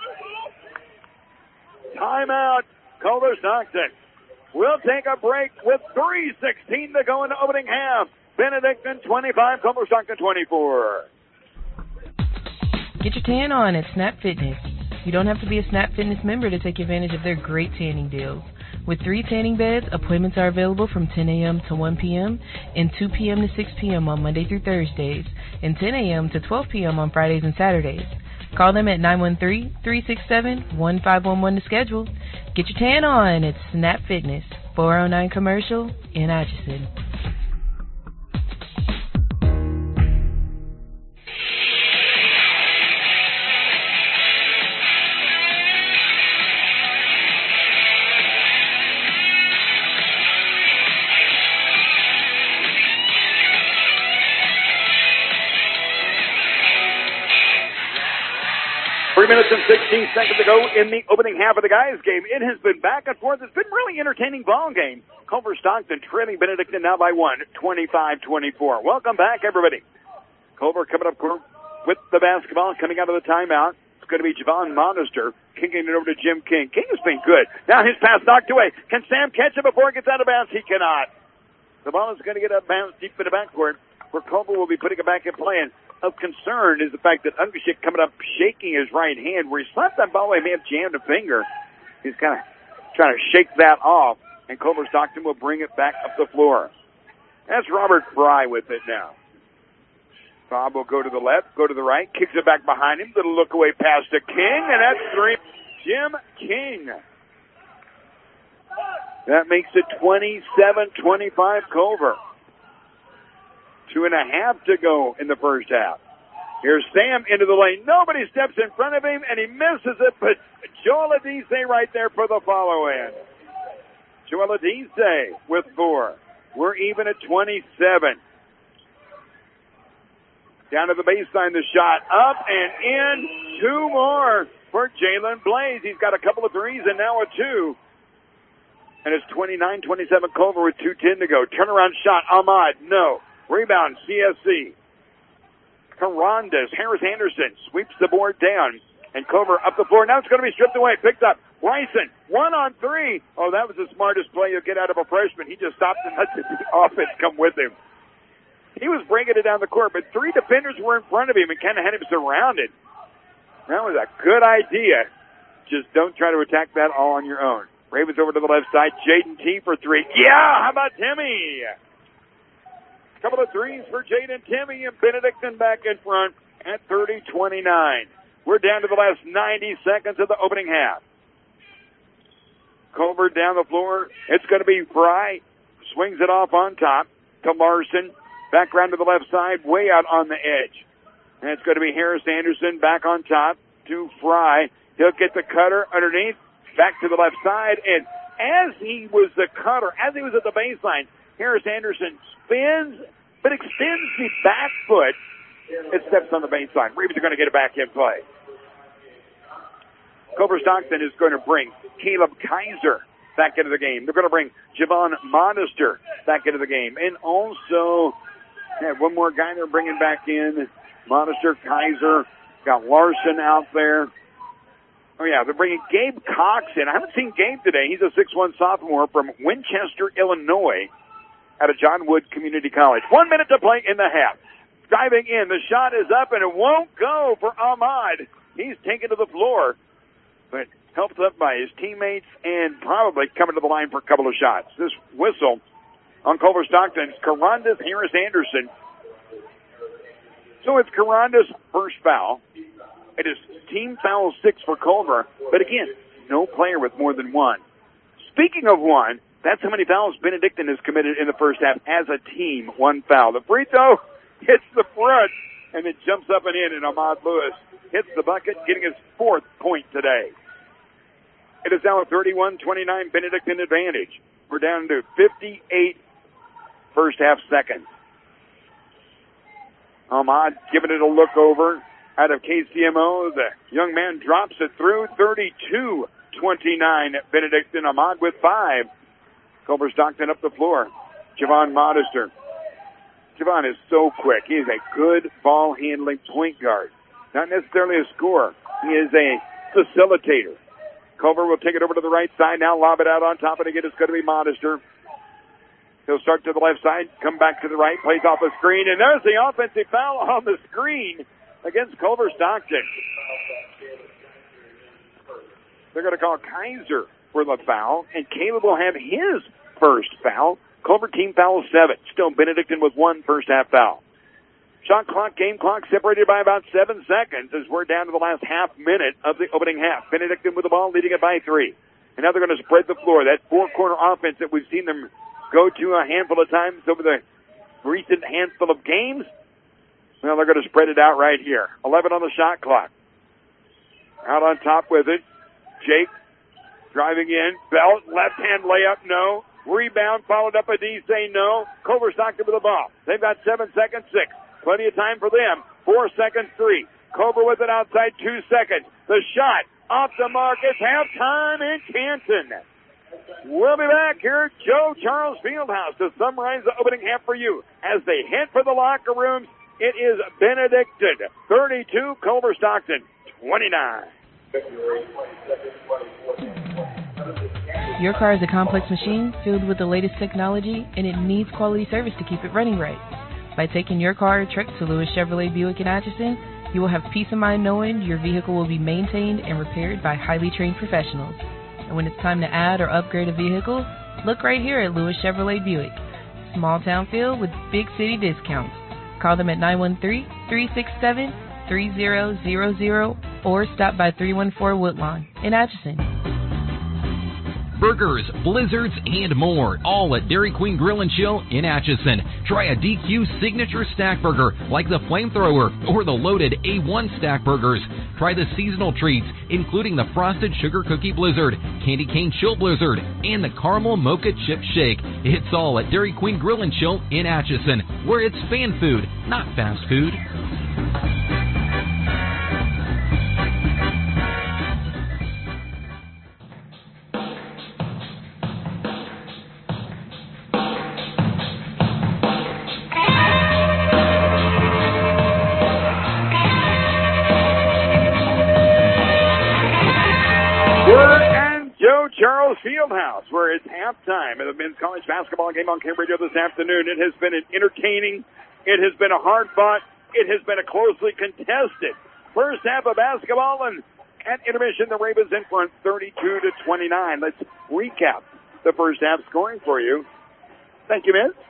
Speaker 7: Timeout, Culver Stockton. We'll take a break with 3:16 to go in the opening half. Benedictine 25, Culver Stockton 24.
Speaker 8: Get your tan on at Snap Fitness. You don't have to be a Snap Fitness member to take advantage of their great tanning deals. With 3 tanning beds, appointments are available from 10 a.m. to 1 p.m. and 2 p.m. to 6 p.m. on Monday through Thursdays, and 10 a.m. to 12 p.m. on Fridays and Saturdays. Call them at 913-367-1511 to schedule. Get your tan on at Snap Fitness, 409 Commercial in Atchison.
Speaker 7: 3 minutes and 16 seconds to go in the opening half of the guys game. It has been back and forth. It's been really entertaining ball game. Culver Stockton trailing Benedictine now by 1, 25-24. Welcome back, everybody. Culver coming up with the basketball, coming out of the timeout. It's going to be Javon Monister kicking it over to Jim King. King has been good. Now his pass knocked away. Can Sam catch it before it gets out of bounds? He cannot. The ball is going to get out of bounds deep in the backcourt, where Culver will be putting it back in play. And of concern is the fact that Ungershik coming up shaking his right hand. Where he slapped that ball away, may have jammed a finger. He's kind of trying to shake that off, and Culver Stockton will bring it back up the floor. That's Robert Fry with it now. Bob will go to the left, go to the right, kicks it back behind him. Little look away pass to King, and that's 3. Jim King. That makes it 27-25 Culver. 2.5 to go in the first half. Here's Sam into the lane. Nobody steps in front of him, and he misses it, but Joel Adise right there for the follow-in. Joel Adise with 4. We're even at 27. Down to the baseline, the shot up and in. 2 more for Jalen Blaze. He's got a couple of threes and now a 2. And it's 29-27 Culver with 2:10 to go. Turnaround shot, Ahmad, no. Rebound, CSC. Carandas, Harris Anderson sweeps the board down. And Culver up the floor. Now it's going to be stripped away. Picked up. Bryson, 1-on-3. Oh, that was the smartest play you'll get out of a freshman. He just stopped and let the offense come with him. He was bringing it down the court, but 3 defenders were in front of him and kind of had him surrounded. That was a good idea. Just don't try to attack that all on your own. Ravens over to the left side. Jaden T for 3. Yeah, how about Timmy? Couple of threes for Jaden Timmy, and Benedictine back in front at 30-29. We're down to the last 90 seconds of the opening half. Culver down the floor. It's going to be Fry. Swings it off on top to Larson. Back around to the left side, way out on the edge. And it's going to be Harris Anderson back on top to Fry. He'll get the cutter underneath, back to the left side. And as he was the cutter, as he was at the baseline, Harris Anderson spins, but extends the back foot. It steps on the baseline. Ravens are going to get it back in play. Culver Stockton is going to bring Caleb Kaiser back into the game. They're going to bring Javon Monister back into the game. And also, one more guy they're bringing back in. Monister, Kaiser, got Larson out there. Oh, yeah, they're bringing Gabe Cox in. I haven't seen Gabe today. He's a 6'1 sophomore from Winchester, Illinois, out of John Wood Community College. 1 minute to play in the half. Diving in, the shot is up, and it won't go for Ahmad. He's taken to the floor, but helped up by his teammates and probably coming to the line for a couple of shots. This whistle on Culver Stockton, Carandas Harris Anderson. So it's Carandas' first foul. It is team foul 6 for Culver, but again, no player with more than 1. Speaking of 1, that's how many fouls Benedictine has committed in the first half as a team. 1 foul. The free throw hits the front and it jumps up and in, and Ahmad Lewis hits the bucket, getting his 4th point today. It is now a 31-29 Benedictine advantage. We're down to 58 first half seconds. Ahmad giving it a look over out of KCMO. The young man drops it through. 32-29 Benedictine. Ahmad with 5. Culver Stockton up the floor. Javon Monister. Javon is so quick. He is a good ball handling point guard. Not necessarily a scorer. He is a facilitator. Culver will take it over to the right side now, lob it out on top, and again it's going to be Monister. He'll start to the left side, come back to the right, plays off a screen, and there's the offensive foul on the screen against Culver Stockton. They're going to call Kaiser for the foul, and Caleb will have his first foul. Culver team foul 7. Still Benedictine with 1 first half foul. Shot clock, game clock separated by about 7 seconds as we're down to the last half minute of the opening half. Benedictine with the ball, leading it by 3. And now they're going to spread the floor. That 4-corner offense that we've seen them go to a handful of times over the recent handful of games. Well, they're going to spread it out right here. 11 on the shot clock. Out on top with it. Jake driving in. Belt, left-hand layup, no. Rebound, followed up Adise, no. Culver Stockton with the ball. They've got 7 seconds, 6. Plenty of time for them. 4 seconds, 3. Culver with it outside, 2 seconds. The shot off the mark. It's halftime in Canton. We'll be back here at Joe Charles Fieldhouse to summarize the opening half for you. As they head for the locker rooms, it is Benedictine 32, Culver Stockton 29.
Speaker 8: Your car is a complex machine filled with the latest technology, and it needs quality service to keep it running right. By taking your car or truck to Lewis Chevrolet Buick in Atchison, you will have peace of mind knowing your vehicle will be maintained and repaired by highly trained professionals. And when it's time to add or upgrade a vehicle, look right here at Lewis Chevrolet Buick. Small town feel with big city discounts. Call them at 913-367-3000 or stop by 314 Woodlawn in Atchison.
Speaker 1: Burgers, blizzards, and more, all at Dairy Queen Grill and Chill in Atchison. Try a DQ signature stack burger like the Flamethrower or the loaded A1 stack burgers. Try the seasonal treats, including the Frosted Sugar Cookie Blizzard, Candy Cane Chill Blizzard, and the Caramel Mocha Chip Shake. It's all at Dairy Queen Grill and Chill in Atchison, where it's fan food, not fast food.
Speaker 7: Charles Fieldhouse, where it's halftime of the men's college basketball game on K Radio this afternoon. It has been an entertaining, it has been a hard-fought, it has been a closely contested first half of basketball, and at intermission, the Ravens in front 32-29. Let's recap the first half scoring for you. Thank you, Miss.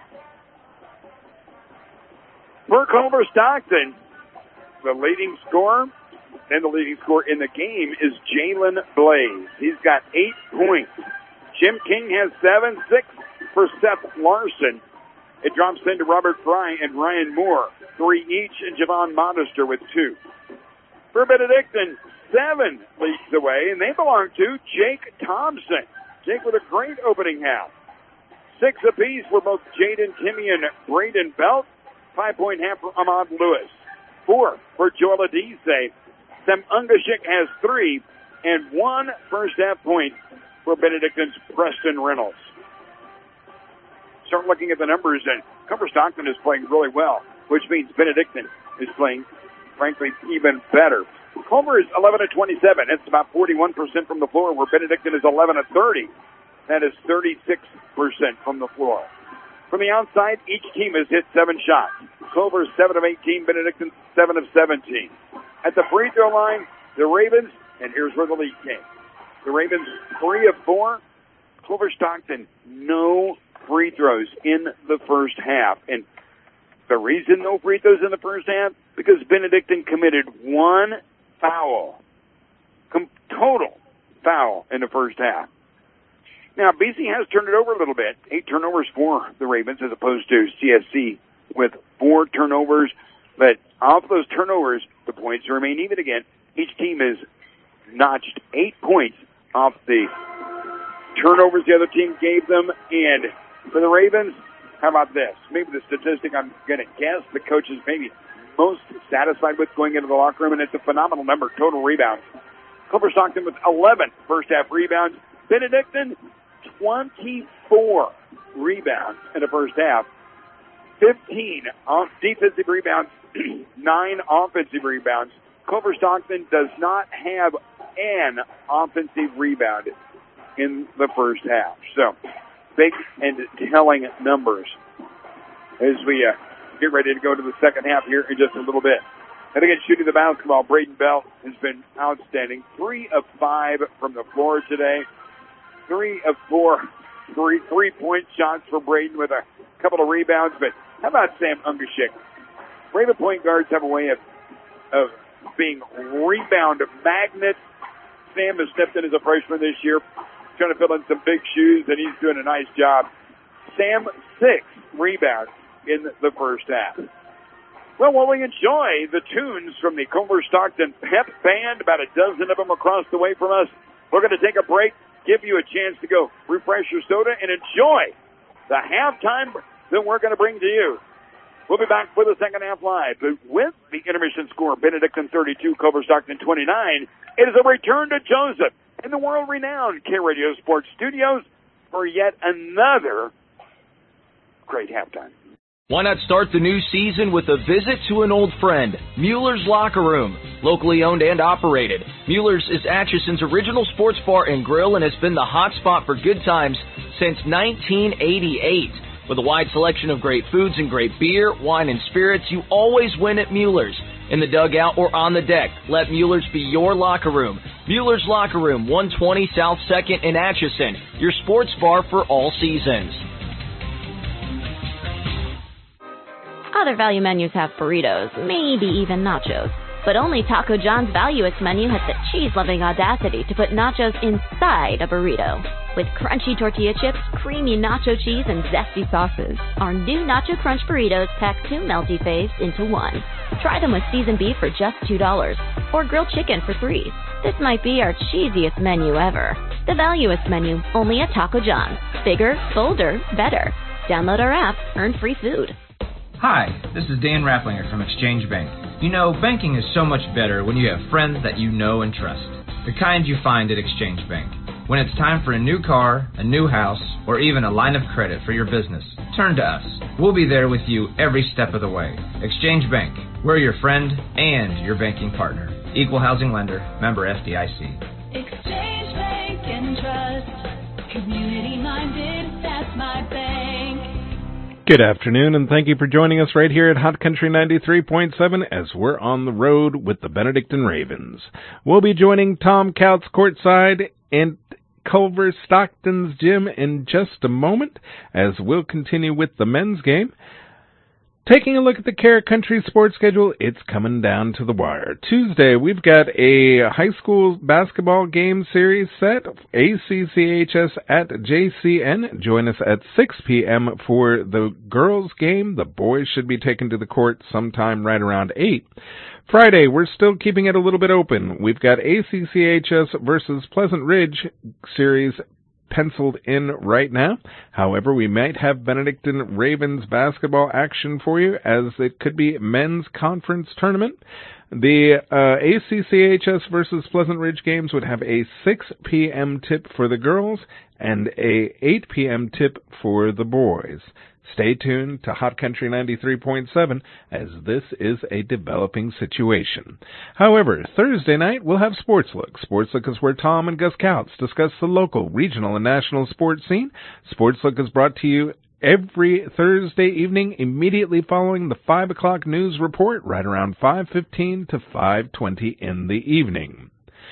Speaker 7: For Culver Stockton, the leading scorer, and the leading scorer in the game is Jalen Blaze. He's got 8 points. Jim King has 7, 6 for Seth Larson. It drops into Robert Fry and Ryan Moore, 3 each, and Javon Modester with 2. For Benedictine, 7 leads away, and they belong to Jake Thompson. Jake with a great opening half. 6 apiece for both Jaden Timmy and Braden Belt. 5-point half for Ahmad Lewis. 4 for Joel Adise. Sam Ungashik has 3, and 1 first half point for Benedictine's Preston Reynolds. Start looking at the numbers, and Culver Stockton is playing really well, which means Benedictine is playing, frankly, even better. Culver is 11-27. That's about 41% from the floor, where Benedictine is 11-30. That is 36% from the floor. From the outside, each team has hit 7 shots. Culver is 7 of 18, Benedictine 7 of 17. At the free throw line, the Ravens, and here's where the lead came. The Ravens 3 of 4. Culver Stockton, no free throws in the first half. And the reason no free throws in the first half, because Benedictine committed 1 foul. Total foul in the first half. Now, BC has turned it over a little bit. 8 turnovers for the Ravens as opposed to CSC with 4 turnovers. But off those turnovers, the points remain even again. Each team has notched 8 points off the turnovers the other team gave them. And for the Ravens, how about this? Maybe the statistic I'm going to guess the coach is maybe most satisfied with going into the locker room, and it's a phenomenal number, total rebounds. Culver Stockton with 11 first half rebounds. Benedictine, 24 rebounds in the first half. 15 defensive rebounds, 9 offensive rebounds. Culver Stockton does not have an offensive rebound in the first half. So, big and telling numbers as we get ready to go to the second half here in just a little bit. And again, shooting the basketball, Braden Belt has been outstanding. 3 of 5 from the floor today. 3 of 4 3-point shots for Braden with a couple of rebounds. But how about Sam Ungashik? Raven point guards have a way of being rebound magnets. Sam has stepped in as a freshman this year, trying to fill in some big shoes, and he's doing a nice job. Sam, 6 rebounds in the first half. Well, while we enjoy the tunes from the Culver Stockton Pep Band, about a dozen of them across the way from us, we're going to take a break, give you a chance to go refresh your soda, and enjoy the halftime that we're going to bring to you. We'll be back for the second half live. But with the intermission score, Benedictine 32, Culver Stockton 29, it is a return to Joseph in the world-renowned K-Radio Sports Studios for yet another great halftime.
Speaker 3: Why not start the new season with a visit to an old friend, Mueller's Locker Room. Locally owned and operated, Mueller's is Atchison's original sports bar and grill and has been the hot spot for good times since 1988. With a wide selection of great foods and great beer, wine, and spirits, you always win at Mueller's. In the dugout or on the deck, let Mueller's be your locker room. Mueller's Locker Room, 120 South 2nd in Atchison, your sports bar for all seasons.
Speaker 6: Other value menus have burritos, maybe even nachos. But only Taco John's Valuous menu has the cheese-loving audacity to put nachos inside a burrito. With crunchy tortilla chips, creamy nacho cheese, and zesty sauces, our new Nacho Crunch burritos pack 2 melty faves into one. Try them with seasoned beef for just $2, or grilled chicken for $3. This might be our cheesiest menu ever. The Valuous menu, only at Taco John's. Bigger, bolder, better. Download our app, earn free food.
Speaker 4: Hi, this is Dan Rapplinger from Exchange Bank. You know, banking is so much better when you have friends that you know and trust. The kind you find at Exchange Bank. When it's time for a new car, a new house, or even a line of credit for your business, turn to us. We'll be there with you every step of the way. Exchange Bank. We're your friend and your banking partner. Equal housing lender. Member FDIC.
Speaker 5: Exchange Bank and Trust. Community minded, that's my bank.
Speaker 10: Good afternoon, and thank you for joining us right here at Hot Country 93.7 as we're on the road with the Benedictine Ravens. We'll be joining Tom Couts courtside in Culver Stockton's gym in just a moment as we'll continue with the men's game. Taking a look at the Cara Country sports schedule, it's coming down to the wire. Tuesday, we've got a high school basketball game series set, ACCHS at JCN. Join us at 6 p.m. for the girls' game. The boys should be taken to the court sometime right around 8. Friday, we're still keeping it a little bit open. We've got ACCHS versus Pleasant Ridge series penciled in right now. However, we might have Benedictine Ravens basketball action for you as it could be men's conference tournament. The ACCHS versus Pleasant Ridge games would have a 6 p.m. tip for the girls and a 8 p.m. tip for the boys. Stay tuned to Hot Country 93.7 as this is a developing situation. However, Thursday night we'll have Sports Look. Sports Look is where Tom and Gus Couts discuss the local, regional, and national sports scene. Sports Look is brought to you every Thursday evening immediately following the 5 o'clock news report, right around 5:15 to 5:20 in the evening.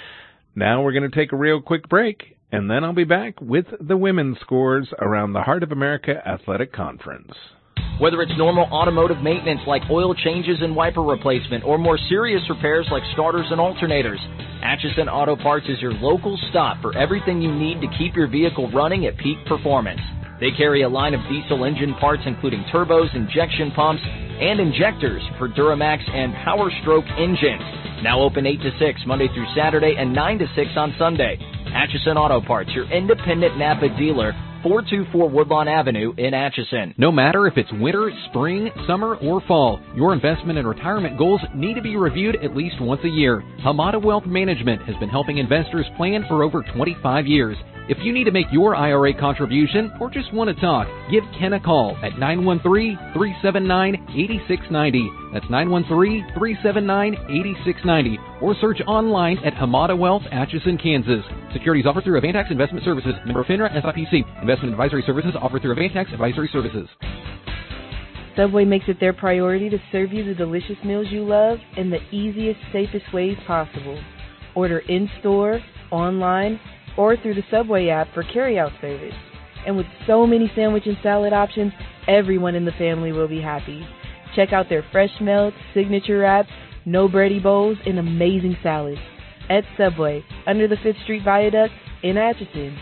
Speaker 10: Now we're going to take a real quick break, and then I'll be back with the women's scores around the Heart of America Athletic Conference.
Speaker 3: Whether it's normal automotive maintenance like oil changes and wiper replacement or more serious repairs like starters and alternators, Atchison Auto Parts is your local stop for everything you need to keep your vehicle running at peak performance. They carry a line of diesel engine parts including turbos, injection pumps, and injectors for Duramax and Power Stroke engines. Now open 8 to 6 Monday through Saturday and 9 to 6 on Sunday. Atchison Auto Parts, your independent Napa dealer, 424 Woodlawn Avenue in Atchison.
Speaker 1: No matter if it's winter, spring, summer, or fall, your investment and retirement goals need to be reviewed at least once a year. Hamada Wealth Management has been helping investors plan for over 25 years. If you need to make your IRA contribution or just want to talk, give Ken a call at 913-379-8690. That's 913-379-8690. Or search online at Hamada Wealth, Atchison, Kansas. Securities offered through Avantax Investment Services. Member FINRA SIPC. Investment advisory services offered through Avantax Advisory Services.
Speaker 8: Subway makes it their priority to serve you the delicious meals you love in the easiest, safest ways possible. Order in-store, online, or through the Subway app for carry-out service. And with so many sandwich and salad options, everyone in the family will be happy. Check out their fresh melts, signature wraps, no bready bowls, and amazing salads at Subway under the 5th Street Viaduct in Atchison.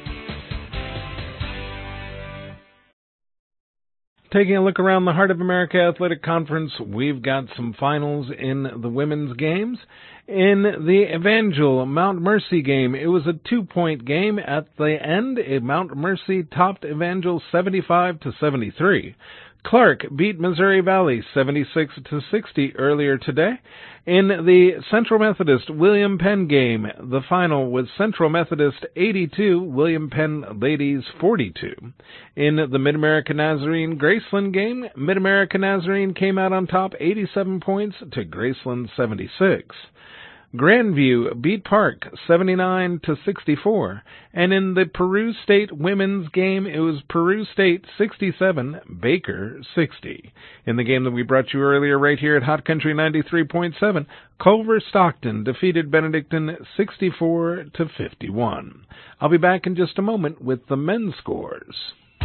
Speaker 10: Taking a look around the Heart of America Athletic Conference, we've got some finals in the women's games. In the Evangel Mount Mercy game, it was a 2-point game at the end. Mount Mercy topped Evangel 75-73. Clark beat Missouri Valley 76-60 earlier today. In the Central Methodist William Penn game, the final was Central Methodist 82, William Penn Ladies 42. In the Mid-America Nazarene Graceland game, Mid-America Nazarene came out on top 87 points to Graceland 76. Grandview beat Park 79-64, and in the Peru State women's game, it was Peru State 67, Baker 60. In the game that we brought you earlier right here at Hot Country 93.7, Culver Stockton defeated Benedictine 64-51. I'll be back in just a moment with the men's scores.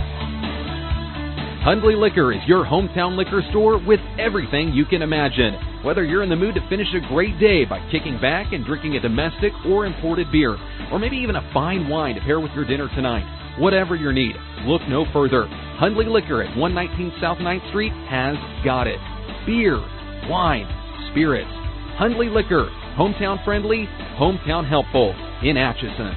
Speaker 1: Hundley Liquor is your hometown liquor store with everything you can imagine. Whether you're in the mood to finish a great day by kicking back and drinking a domestic or imported beer, or maybe even a fine wine to pair with your dinner tonight, whatever your need, look no further. Hundley Liquor at 119 South 9th Street has got it. Beer, wine, spirits. Hundley Liquor, hometown friendly, hometown helpful in Atchison.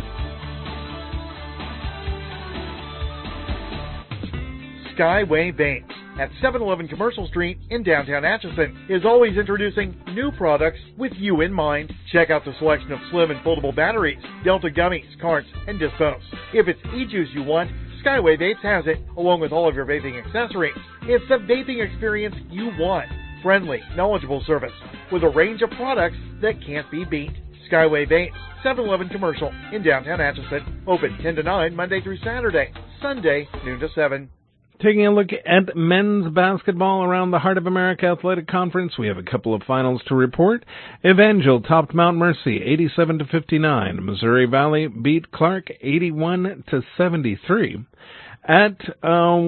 Speaker 9: Skyway Vapes at 711 Commercial Street in downtown Atchison is always introducing new products with you in mind. Check out the selection of slim and foldable batteries, Delta gummies, carts, and dispos. If it's e-juice you want, Skyway Vapes has it, along with all of your vaping accessories. It's the vaping experience you want. Friendly, knowledgeable service with a range of products that can't be beat. Skyway Vapes, 711 Commercial in downtown Atchison. Open 10 to 9 Monday through Saturday. Sunday, noon to 7.
Speaker 10: Taking a look at men's basketball around the Heart of America Athletic Conference, we have a couple of finals to report. Evangel topped Mount Mercy 87-59. Missouri Valley beat Clark 81-73. At at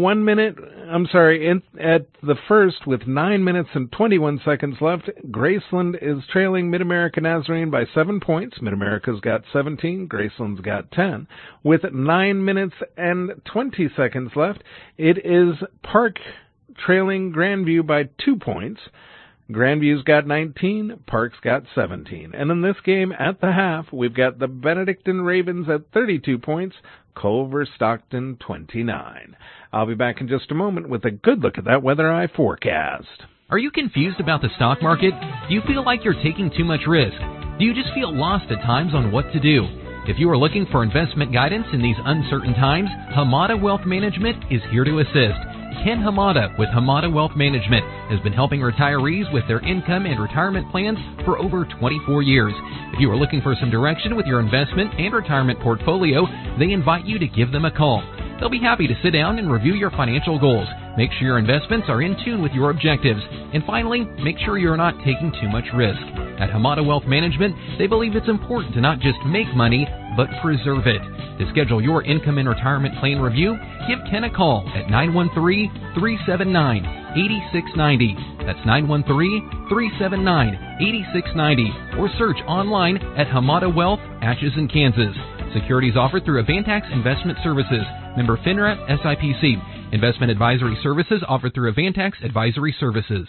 Speaker 10: the first, with 9 minutes and 21 seconds left, Graceland is trailing Mid-America Nazarene by 7 points. Mid-America's got 17, Graceland's got 10. With 9 minutes and 20 seconds left, it is Park trailing Grandview by 2 points. Grandview's got 19, Park's got 17. And in this game, at the half, we've got the Benedictine Ravens at 32 points, Culver Stockton 29. I'll be back in just a moment with a good look at that Weather Eye forecast.
Speaker 1: Are you confused about the stock market? Do you feel like you're taking too much risk? Do you just feel lost at times on what to do? If you are looking for investment guidance in these uncertain times, Hamada Wealth Management is here to assist. Ken Hamada with Hamada Wealth Management has been helping retirees with their income and retirement plans for over 24 years. If you are looking for some direction with your investment and retirement portfolio, they invite you to give them a call. They'll be happy to sit down and review your financial goals. Make sure your investments are in tune with your objectives. And finally, make sure you're not taking too much risk. At Hamada Wealth Management, they believe it's important to not just make money, but preserve it. To schedule your income and retirement plan review, give Ken a call at 913-379-8690. That's 913-379-8690. Or search online at Hamada Wealth, Atchison, Kansas. Securities offered through Avantax Investment Services. Member FINRA SIPC. Investment advisory services offered through Avantax Advisory Services.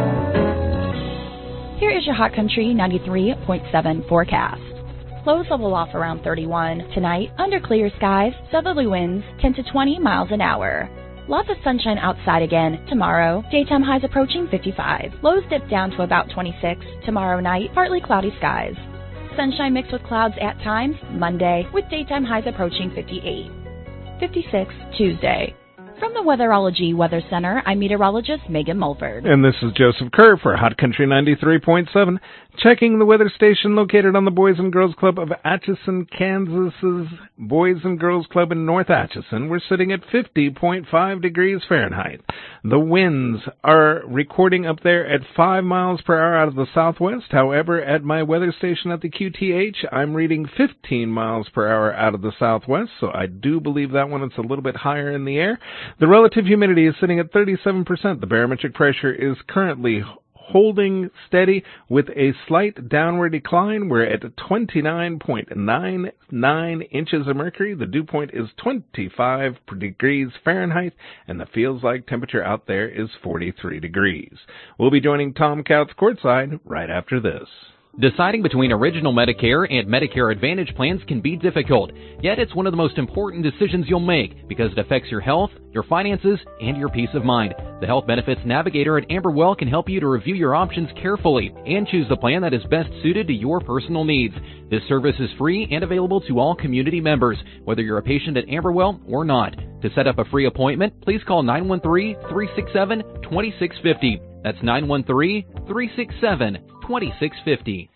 Speaker 11: Here is your Hot Country 93.7 forecast. Lows level off around 31. Tonight, under clear skies, southerly winds 10 to 20 miles an hour. Lots of sunshine outside again. Tomorrow, daytime highs approaching 55. Lows dip down to about 26. Tomorrow night, partly cloudy skies. Sunshine mixed with clouds at times. Monday, with daytime highs approaching 58. 56 Tuesday. From the Weatherology Weather Center, I'm meteorologist Megan Mulford.
Speaker 10: And this is Joseph Kerr for Hot Country 93.7, checking the weather station located on the Boys and Girls Club of Atchison, Kansas's Boys and Girls Club in North Atchison. We're sitting at 50.5 degrees Fahrenheit. The winds are recording up there at 5 miles per hour out of the southwest. However, at my weather station at the QTH, I'm reading 15 miles per hour out of the southwest, so I do believe that one is a little bit higher in the air. The relative humidity is sitting at 37%. The barometric pressure is currently holding steady with a slight downward decline. We're at 29.99 inches of mercury. The dew point is 25 degrees Fahrenheit, and the feels like temperature out there is 43 degrees. We'll be joining Tom Kautz courtside right after this.
Speaker 1: Deciding between Original Medicare and Medicare Advantage plans can be difficult, yet it's one of the most important decisions you'll make because it affects your health, your finances, and your peace of mind. The Health Benefits Navigator at Amberwell can help you to review your options carefully and choose the plan that is best suited to your personal needs. This service is free and available to all community members, whether you're a patient at Amberwell or not. To set up a free appointment, please call 913-367-2650. That's 913-367-2650.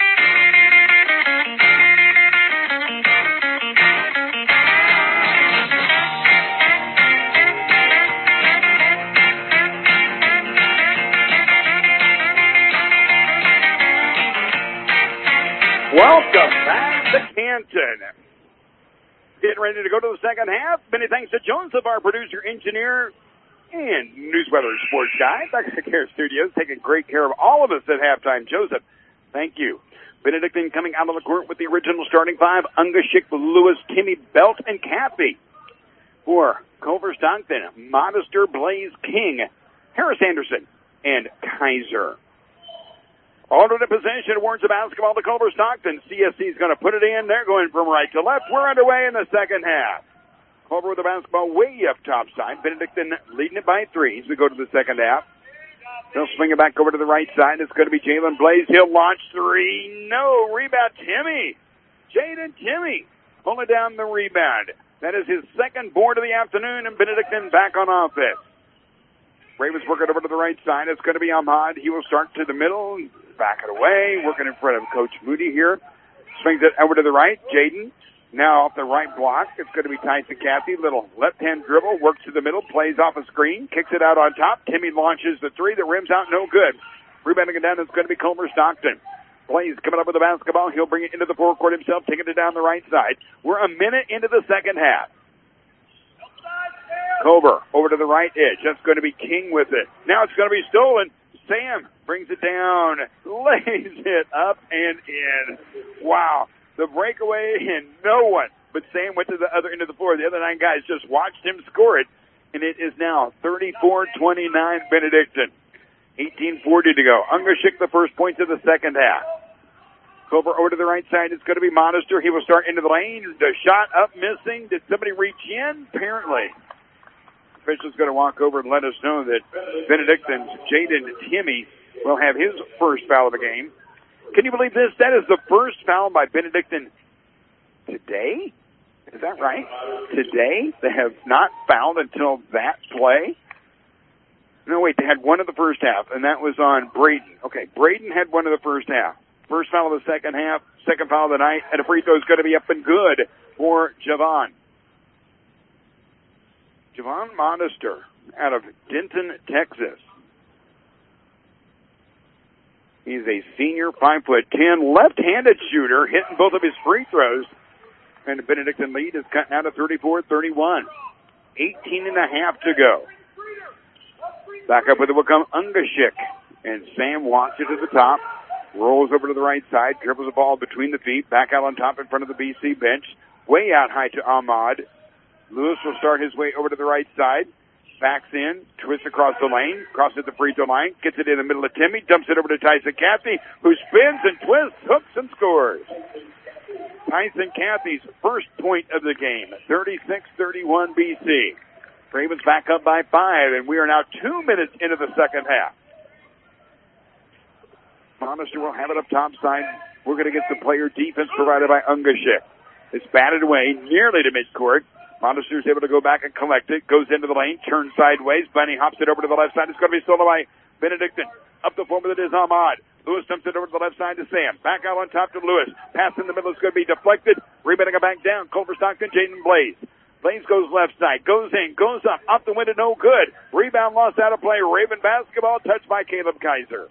Speaker 7: Welcome back to Canton. Getting ready to go to the second half. Many thanks to Joseph, our producer, engineer, and news, weather, and sports guy. Back at the Care Studios, taking great care of all of us at halftime. Joseph, thank you. Benedictine coming out of the court with the original starting five. Ungashik, Lewis, Timmy, Belt, and Kathy. For Culver Stockton, Modester, Blaze, King, Harris Anderson, and Kaiser. Alternate possession awards the basketball to Culver Stockton. CSC is going to put it in. They're going from right to left. We're underway in the second half. Culver with the basketball way up top side. Benedictine leading it by 3 as we go to the second half. They'll swing it back over to the right side. It's going to be Jalen Blaze. He'll launch 3. No. Rebound, Timmy. Jaden Timmy pulling down the rebound. That is his second board of the afternoon, and Benedictine back on offense. Ravens working over to the right side. It's going to be Ahmad. He will start to the middle, back it away, working in front of Coach Moody here. Swings it over to the right. Jaden now off the right block. It's going to be Tyson Cathy. Little left-hand dribble, works to the middle, plays off a screen, kicks it out on top. Timmy launches the 3. The rim's out, no good. Rebounding it down is going to be Culver Stockton. Blaze coming up with the basketball. He'll bring it into the forecourt himself, taking it down the right side. We're a minute into the second half. Culver over to the right edge. That's going to be King with it. Now it's going to be stolen. Sam brings it down, lays it up and in. Wow. The breakaway, and no one but Sam went to the other end of the floor. The other 9 guys just watched him score it, and it is now 34-29 Benedictine. 18:40 to go. Ungashik the first points of the second half. Culver over to the right side. It's going to be Modester. He will start into the lane. The shot up missing. Did somebody reach in? Apparently. Official's going to walk over and let us know that Benedictine's Jaden Timmy will have his first foul of the game. Can you believe this? That is the first foul by Benedictine today? Is that right? Today? They have not fouled until that play? No, wait, they had one in the first half, and that was on Braden. Okay, Braden had one in the first half. First foul of the second half, second foul of the night, and a free throw is going to be up and good for Javon. Javon Modester out of Denton, Texas. He's a senior, 5'10", left-handed shooter, hitting both of his free throws. And the Benedictine lead is cutting out to 34-31. 18 and a half to go. Back up with it will come Ungashik. And Sam walks it to the top, rolls over to the right side, dribbles the ball between the feet, back out on top in front of the BC bench. Way out high to Ahmad. Lewis will start his way over to the right side. Backs in, twists across the lane, crosses the free throw line, gets it in the middle of Timmy, dumps it over to Tyson Cathy, who spins and twists, hooks, and scores. Tyson Cathy's first point of the game, 36-31 BC. Ravens back up by 5, and we are now 2 minutes into the second half. Modester will have it up top side. We're going to get some player defense provided by Ungashik. It's batted away nearly to midcourt. Modester's able to go back and collect it. Goes into the lane, turns sideways. Bunny hops it over to the left side. It's going to be stolen by Benedictine. Up the floor with it is Ahmad. Lewis dumps it over to the left side to Sam. Back out on top to Lewis. Pass in the middle is going to be deflected. Rebounding it back down. Culver Stockton, Jaden Blaze. Blaze goes left side. Goes in. Goes up. Up the window. No good. Rebound lost out of play. Raven basketball touched by Caleb Kaiser.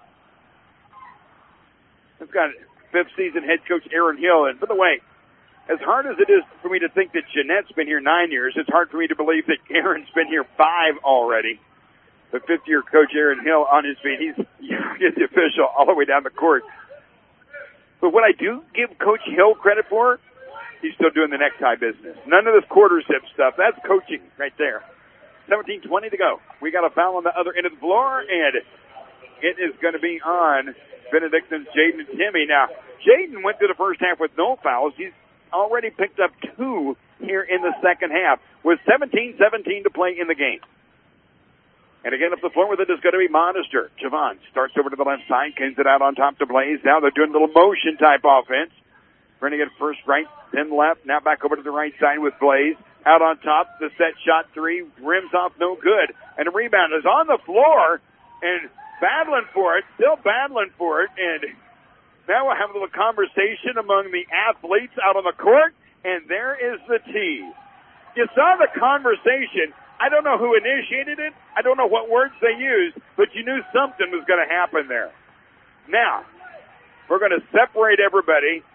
Speaker 7: It's got fifth season head coach Aaron Hill. And by the way, as hard as it is for me to think that Jeanette's been here 9 years, it's hard for me to believe that Aaron's been here 5 already. The fifth-year coach Aaron Hill on his feet. He's the official all the way down the court. But what I do give Coach Hill credit for, he's still doing the necktie business. None of this quarter zip stuff. That's coaching right there. 17:20 to go. We got a foul on the other end of the floor, and it is going to be on Benedictine Jaden Timmy. Now, Jaden went through the first half with no fouls. He's already picked up 2 here in the second half with 17-17 to play in the game. And again, up the floor with it is going to be Monster. Javon starts over to the left side, kins it out on top to Blaze. Now they're doing a little motion type offense. Running it first right, then left. Now back over to the right side with Blaze. Out on top, the set shot 3, rims off, no good. And the rebound is on the floor and battling for it, still battling for it. And now we'll have a little conversation among the athletes out on the court. And there is the tee. You saw the conversation. I don't know who initiated it. I don't know what words they used, but you knew something was going to happen there. Now, we're going to separate everybody.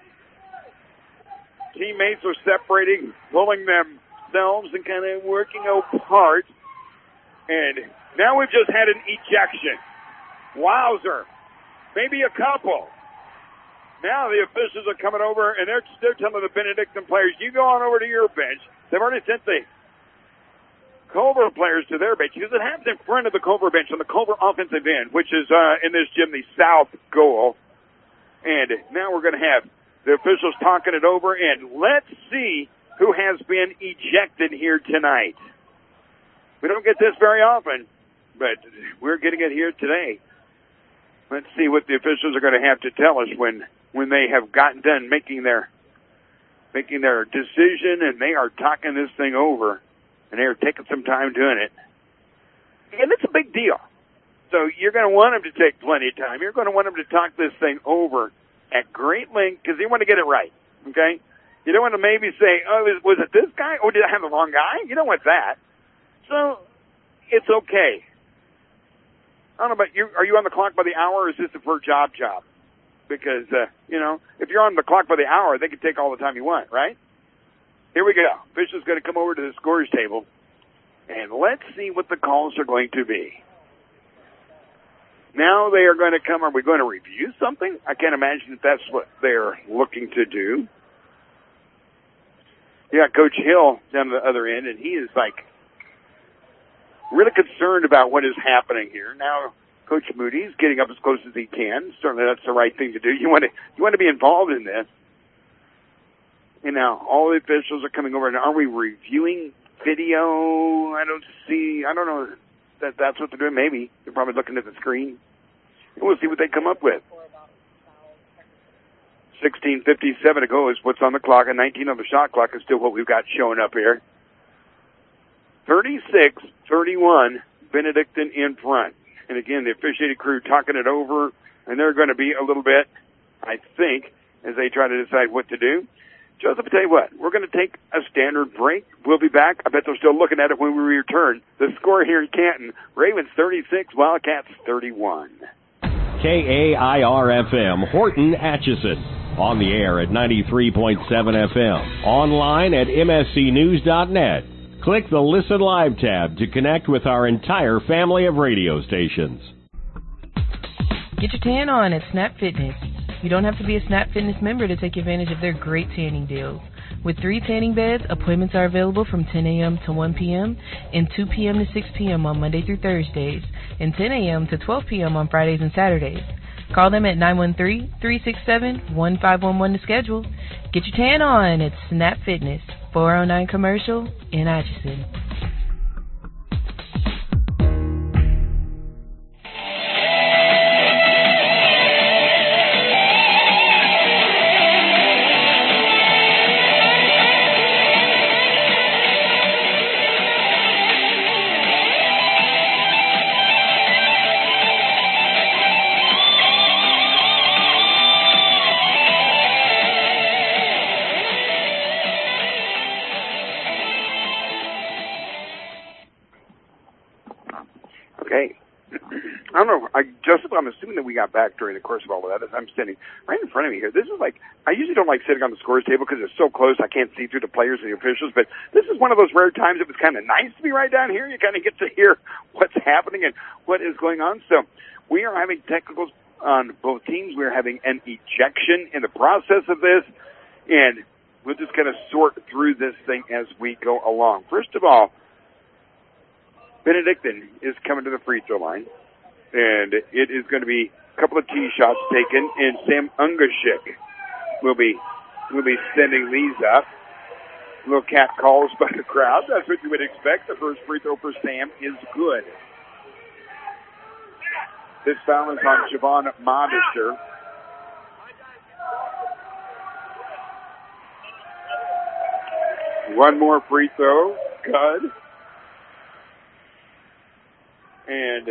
Speaker 7: Teammates are separating, pulling themselves and kind of working apart. And now we've just had an ejection. Wowzer. Maybe a couple. Now the officials are coming over, and they're telling the Benedictine players, you go on over to your bench. They've already sent the Culver players to their bench because it happens in front of the Culver bench on the Culver offensive end, which is in this gym, the south goal. And now we're going to have the officials talking it over, and let's see who has been ejected here tonight. We don't get this very often, but we're getting it here today. Let's see what the officials are going to have to tell us when they have gotten done making their decision, and they are talking this thing over, and they are taking some time doing it. And it's a big deal. So you're going to want them to take plenty of time. You're going to want them to talk this thing over at great length because you want to get it right, okay? You don't want to maybe say, oh, was it this guy, or did I have the wrong guy? You don't want that. So it's okay. I don't know about you. Are you on the clock by the hour, or is this a per job? Because, if you're on the clock by the hour, they can take all the time you want, right? Here we go. Official's going to come over to the scores table, and let's see what the calls are going to be. Now they are going to come. Are we going to review something? I can't imagine if that's what they're looking to do. You got Coach Hill down the other end, and he is really concerned about what is happening here. Now, Coach Moody's getting up as close as he can. Certainly that's the right thing to do. You want to be involved in this. And now all the officials are coming over. And are we reviewing video? I don't know that that's what they're doing. Maybe. They're probably looking at the screen. And we'll see what they come up with. 16:57 to go is what's on the clock, and 19 on the shot clock is still what we've got showing up here. 36-31, Benedictine in front. And again, the officiating crew talking it over, and they're going to be a little bit, I think, as they try to decide what to do. Joseph, I'll tell you what, we're going to take a standard break. We'll be back. I bet they're still looking at it when we return. The score here in Canton, Ravens 36, Wildcats 31.
Speaker 2: KAIR-FM, Horton Atchison. On the air at 93.7 FM. Online at mscnews.net. Click the Listen Live tab to connect with our entire family of radio stations.
Speaker 8: Get your tan on at Snap Fitness. You don't have to be a Snap Fitness member to take advantage of their great tanning deals. With 3 tanning beds, appointments are available from 10 a.m. to 1 p.m. and 2 p.m. to 6 p.m. on Monday through Thursdays, and 10 a.m. to 12 p.m. on Fridays and Saturdays. Call them at 913-367-1511 to schedule. Get your tan on at Snap Fitness, 409 Commercial in Atchison.
Speaker 7: I don't know. Joseph, I'm assuming that we got back during the course of all of that as I'm standing right in front of me here. This is I usually don't like sitting on the scores table because it's so close I can't see through the players and the officials, but this is one of those rare times it was kind of nice to be right down here. You kind of get to hear what's happening and what is going on. So we are having technicals on both teams. We're having an ejection in the process of this, and we'll just kind of sort through this thing as we go along. First of all, Benedictine is coming to the free throw line. And it is going to be a couple of tee shots taken, and Sam Ungashik will be sending these up. Little cat calls by the crowd. That's what you would expect. The first free throw for Sam is good. This foul is on Javon Modester. One more free throw. Good. And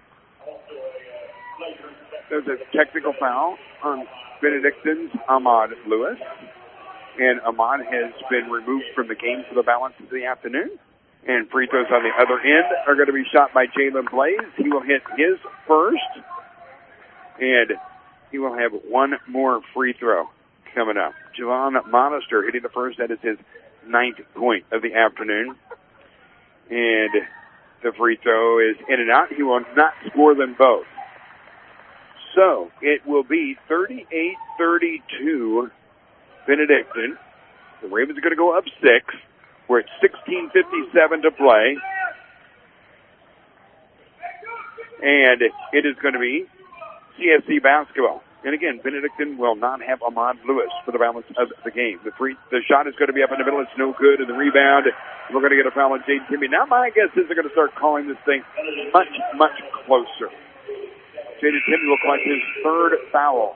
Speaker 7: there's a technical foul on Benedictine's Ahmad Lewis. And Ahmad has been removed from the game for the balance of the afternoon. And free throws on the other end are going to be shot by Jalen Blaze. He will hit his first. And he will have one more free throw coming up. Javon Modester hitting the first. That is his 9th point of the afternoon. And the free throw is in and out. He will not score them both. So it will be 38-32 Benedictine. The Ravens are going to go up 6. We're at 16:57 to play. And it is going to be CSC basketball. And again, Benedictine will not have Ahmad Lewis for the balance of the game. The shot is going to be up in the middle. It's no good. And the rebound, we're going to get a foul on Jaden Timmy. Now my guess is they're going to start calling this thing much, much closer. Jaden Timmy will collect his 3rd foul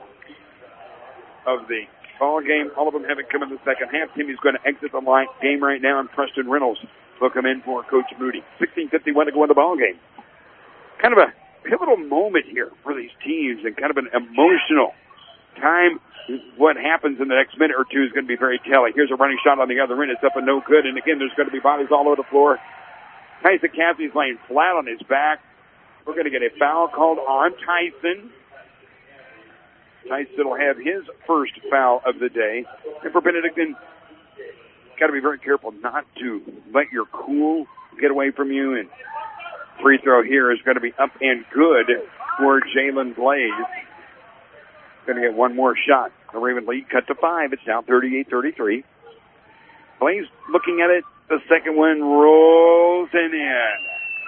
Speaker 7: of the ball game. All of them haven't come in the second half. Timmy's going to exit the game right now, and Preston Reynolds will come in for Coach Moody. 16:51 to go in the ball game. Kind of a pivotal moment here for these teams, and kind of an emotional time. What happens in the next minute or two is going to be very telling. Here's a running shot on the other end. It's up and no good. And again, there's going to be bodies all over the floor. Tyson Cassidy's laying flat on his back. We're going to get a foul called on Tyson. Tyson will have his first foul of the day. And for Benedictine, got to be very careful not to let your cool get away from you. And free throw here is going to be up and good for Jalen Blaze. Going to get one more shot. The Raven lead cut to 5. It's now 38-33. Blaze looking at it. The second one rolls and in.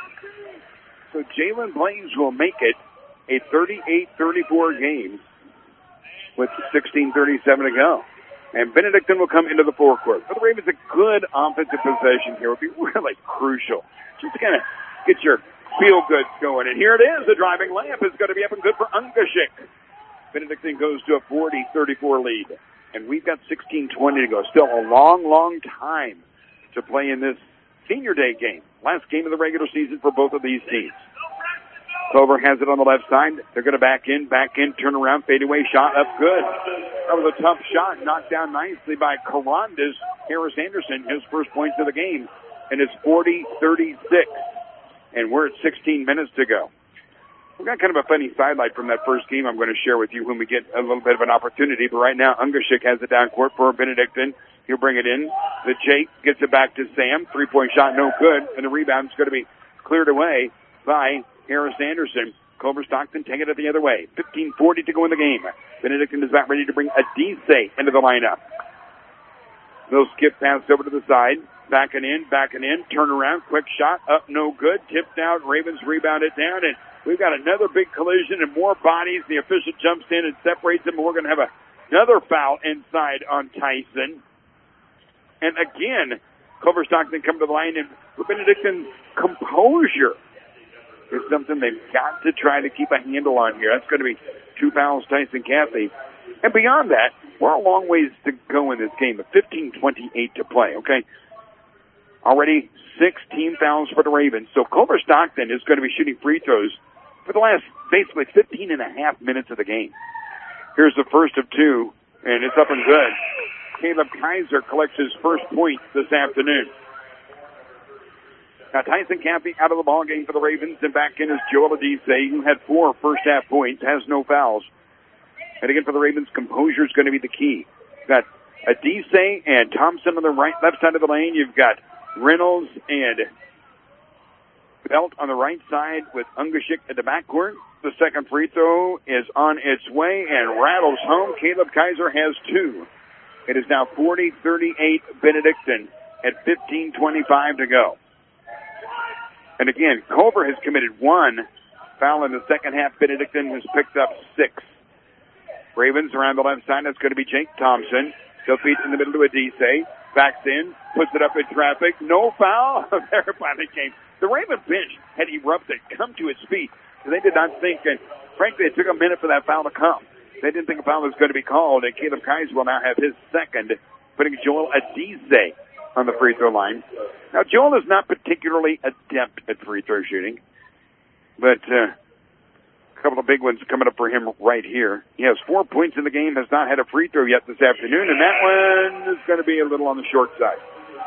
Speaker 7: So Jalen Blaze will make it a 38-34 game with 16:37 to go. And Benedictine will come into the forecourt. For the Ravens, a good offensive possession here would be really crucial. Just to kind of get your feel-goods going. And here it is. The driving layup is going to be up and good for Ungashik. Benedictine goes to a 40-34 lead. And we've got 16:20 to go. Still a long, long time to play in this senior day game. Last game of the regular season for both of these teams. Clover has it on the left side. They're going to back in, turn around, fade away, shot up good. That was a tough shot, knocked down nicely by Carandas. Harris Anderson, his first points of the game. And it's 40-36. And we're at 16 minutes to go. We've got kind of a funny sidelight from that first game I'm going to share with you when we get a little bit of an opportunity. But right now, Ungashik has it down court for Benedictine. He'll bring it in. The Jake gets it back to Sam. 3-point shot, no good. And the rebound's going to be cleared away by Harris Anderson. Culver Stockton taking it the other way. 15:40 to go in the game. Benedictine is about ready to bring Adise into the lineup. They'll skip pass over to the side. Backing in. Turn around. Quick shot. Up, no good. Tipped out. Ravens rebound it down. And we've got another big collision and more bodies. The official jumps in and separates them. And we're going to have another foul inside on Tyson. And again, Culver Stockton come to the line. And for Benedictine's composure is something they've got to try to keep a handle on here. That's going to be 2 fouls, Tyson Cathy. And beyond that, we're a long ways to go in this game. 15:28 to play, okay? Already 16 fouls for the Ravens. So Culver Stockton is going to be shooting free throws for the last basically 15 and a half minutes of the game. Here's the first of 2, and it's up and good. Caleb Kaiser collects his first point this afternoon. Now Tyson Campy out of the ball game for the Ravens, and back in is Joel Adise, who had 4 first-half points, has no fouls. And again, for the Ravens, composure is going to be the key. You've got Adise and Thompson on the left side of the lane. You've got Reynolds and Belt on the right side with Ungashik at the backcourt. The second free throw is on its way and rattles home. Caleb Kaiser has 2. It is now 40-38 Benedictine at 15:25 to go. And again, Culver has committed 1 Foul in the second half. Benedictine has picked up 6. Ravens around the left side. That's going to be Jake Thompson. He'll feed in the middle to Adise. Backs in. Puts it up in traffic. No foul. There finally came. The Raven bench had erupted. Come to its feet. They did not think, and frankly, it took a minute for that foul to come. They didn't think a foul was going to be called, and Caleb Kaiser will now have his second, putting Joel Adise on the free throw line. Now, Joel is not particularly adept at free throw shooting, but a couple of big ones coming up for him right here. He has 4 points in the game, has not had a free throw yet this afternoon, and that one is going to be a little on the short side.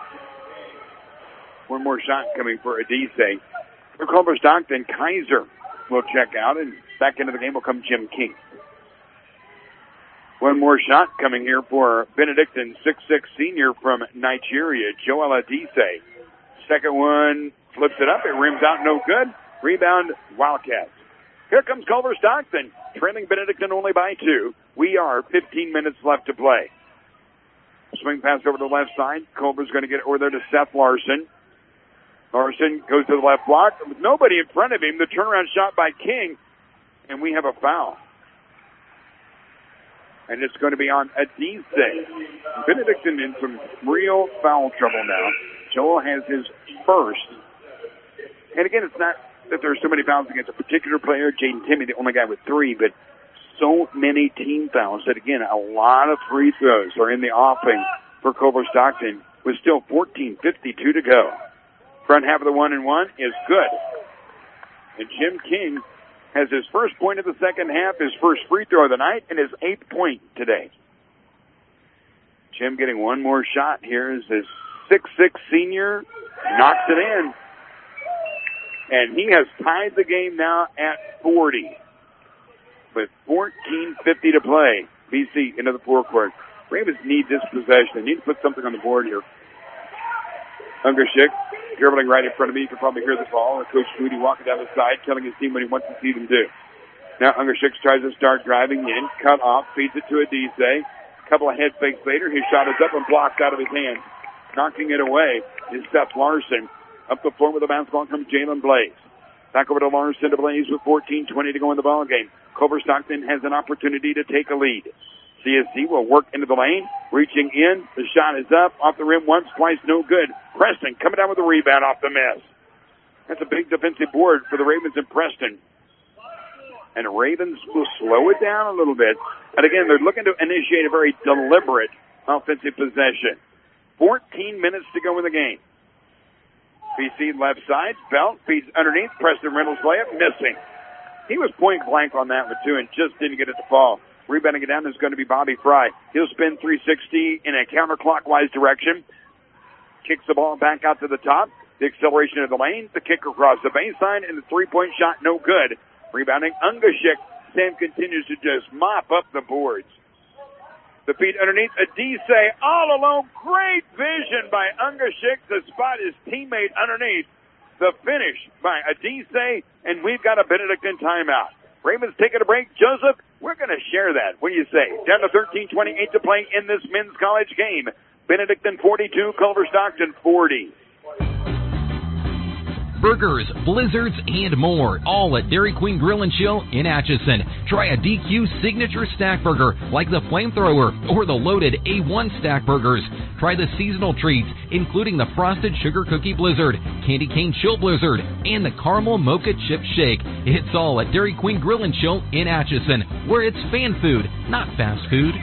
Speaker 7: One more shot coming for Adise. For Culver-Stockton, Kaiser will check out, and back into the game will come Jim King. One more shot coming here for Benedictine, 6'6" senior from Nigeria, Joel Adise. Second one flips it up. It rims out, no good. Rebound, Wildcats. Here comes Culver-Stockton, trailing Benedictine only by 2. We are 15 minutes left to play. Swing pass over to the left side. Culver's going to get it over there to Seth Larson. Larson goes to the left block. With nobody in front of him, the turnaround shot by King, and we have a foul. And it's going to be on Adise. Benedictine in some real foul trouble now. Joel has his first. And again, it's not that there's so many fouls against a particular player. Jaden Timmy, the only guy with 3, but so many team fouls that, again, a lot of free throws are in the offing for Culver-Stockton with still 14:52 to go. Front half of the 1-and-1 is good. And Jim King has his first point of the second half, his first free throw of the night, and his 8th point today. Jim getting one more shot here as his 6'6" senior knocks it in. And he has tied the game now at 40. With 14:50 to play. BC into the forecourt. Ravens need this possession. They need to put something on the board here. Ungerschik dribbling right in front of me. You can probably hear the ball. And Coach Moody walking down the side, telling his team what he wants to see them do. Now Ungerschik tries to start driving in. Cut off. Feeds it to Adise. A couple of head fakes later. His shot is up and blocked out of his hand. Knocking it away is Seth Larson. Up the floor with the basketball comes Jalen Blaze. Back over to Larson to Blaze with 14:20 to go in the ball game. Culver-Stockton has an opportunity to take a lead. CSC will work into the lane, reaching in. The shot is up, off the rim once, twice, no good. Preston coming down with a rebound off the miss. That's a big defensive board for the Ravens and Preston. And the Ravens will slow it down a little bit. And again, they're looking to initiate a very deliberate offensive possession. 14 minutes to go in the game. BC left side, Belt feeds underneath, Preston Reynolds layup, missing. He was point blank on that one too and just didn't get it to fall. Rebounding it down is going to be Bobby Fry. He'll spin 360 in a counterclockwise direction. Kicks the ball back out to the top. The acceleration of the lane, the kick across the baseline, and the three-point shot no good. Rebounding Ungerschik. Sam continues to just mop up the boards. The feed underneath, Adise all alone. Great vision by Ungerschik to spot his teammate underneath. The finish by Adise, and we've got a Benedictine timeout. Ravens taking a break. Joseph, we're going to share that. What do you say? Down to 13:28 to play in this men's college game. Benedictine 42, Culver-Stockton 40.
Speaker 1: Burgers, blizzards, and more, all at Dairy Queen Grill and Chill in Atchison. Try a DQ signature stack burger like the Flamethrower or the loaded A1 stack burgers. Try the seasonal treats, including the Frosted Sugar Cookie Blizzard, Candy Cane Chill Blizzard, and the Caramel Mocha Chip Shake. It's all at Dairy Queen Grill and Chill in Atchison, where it's fan food, not fast food.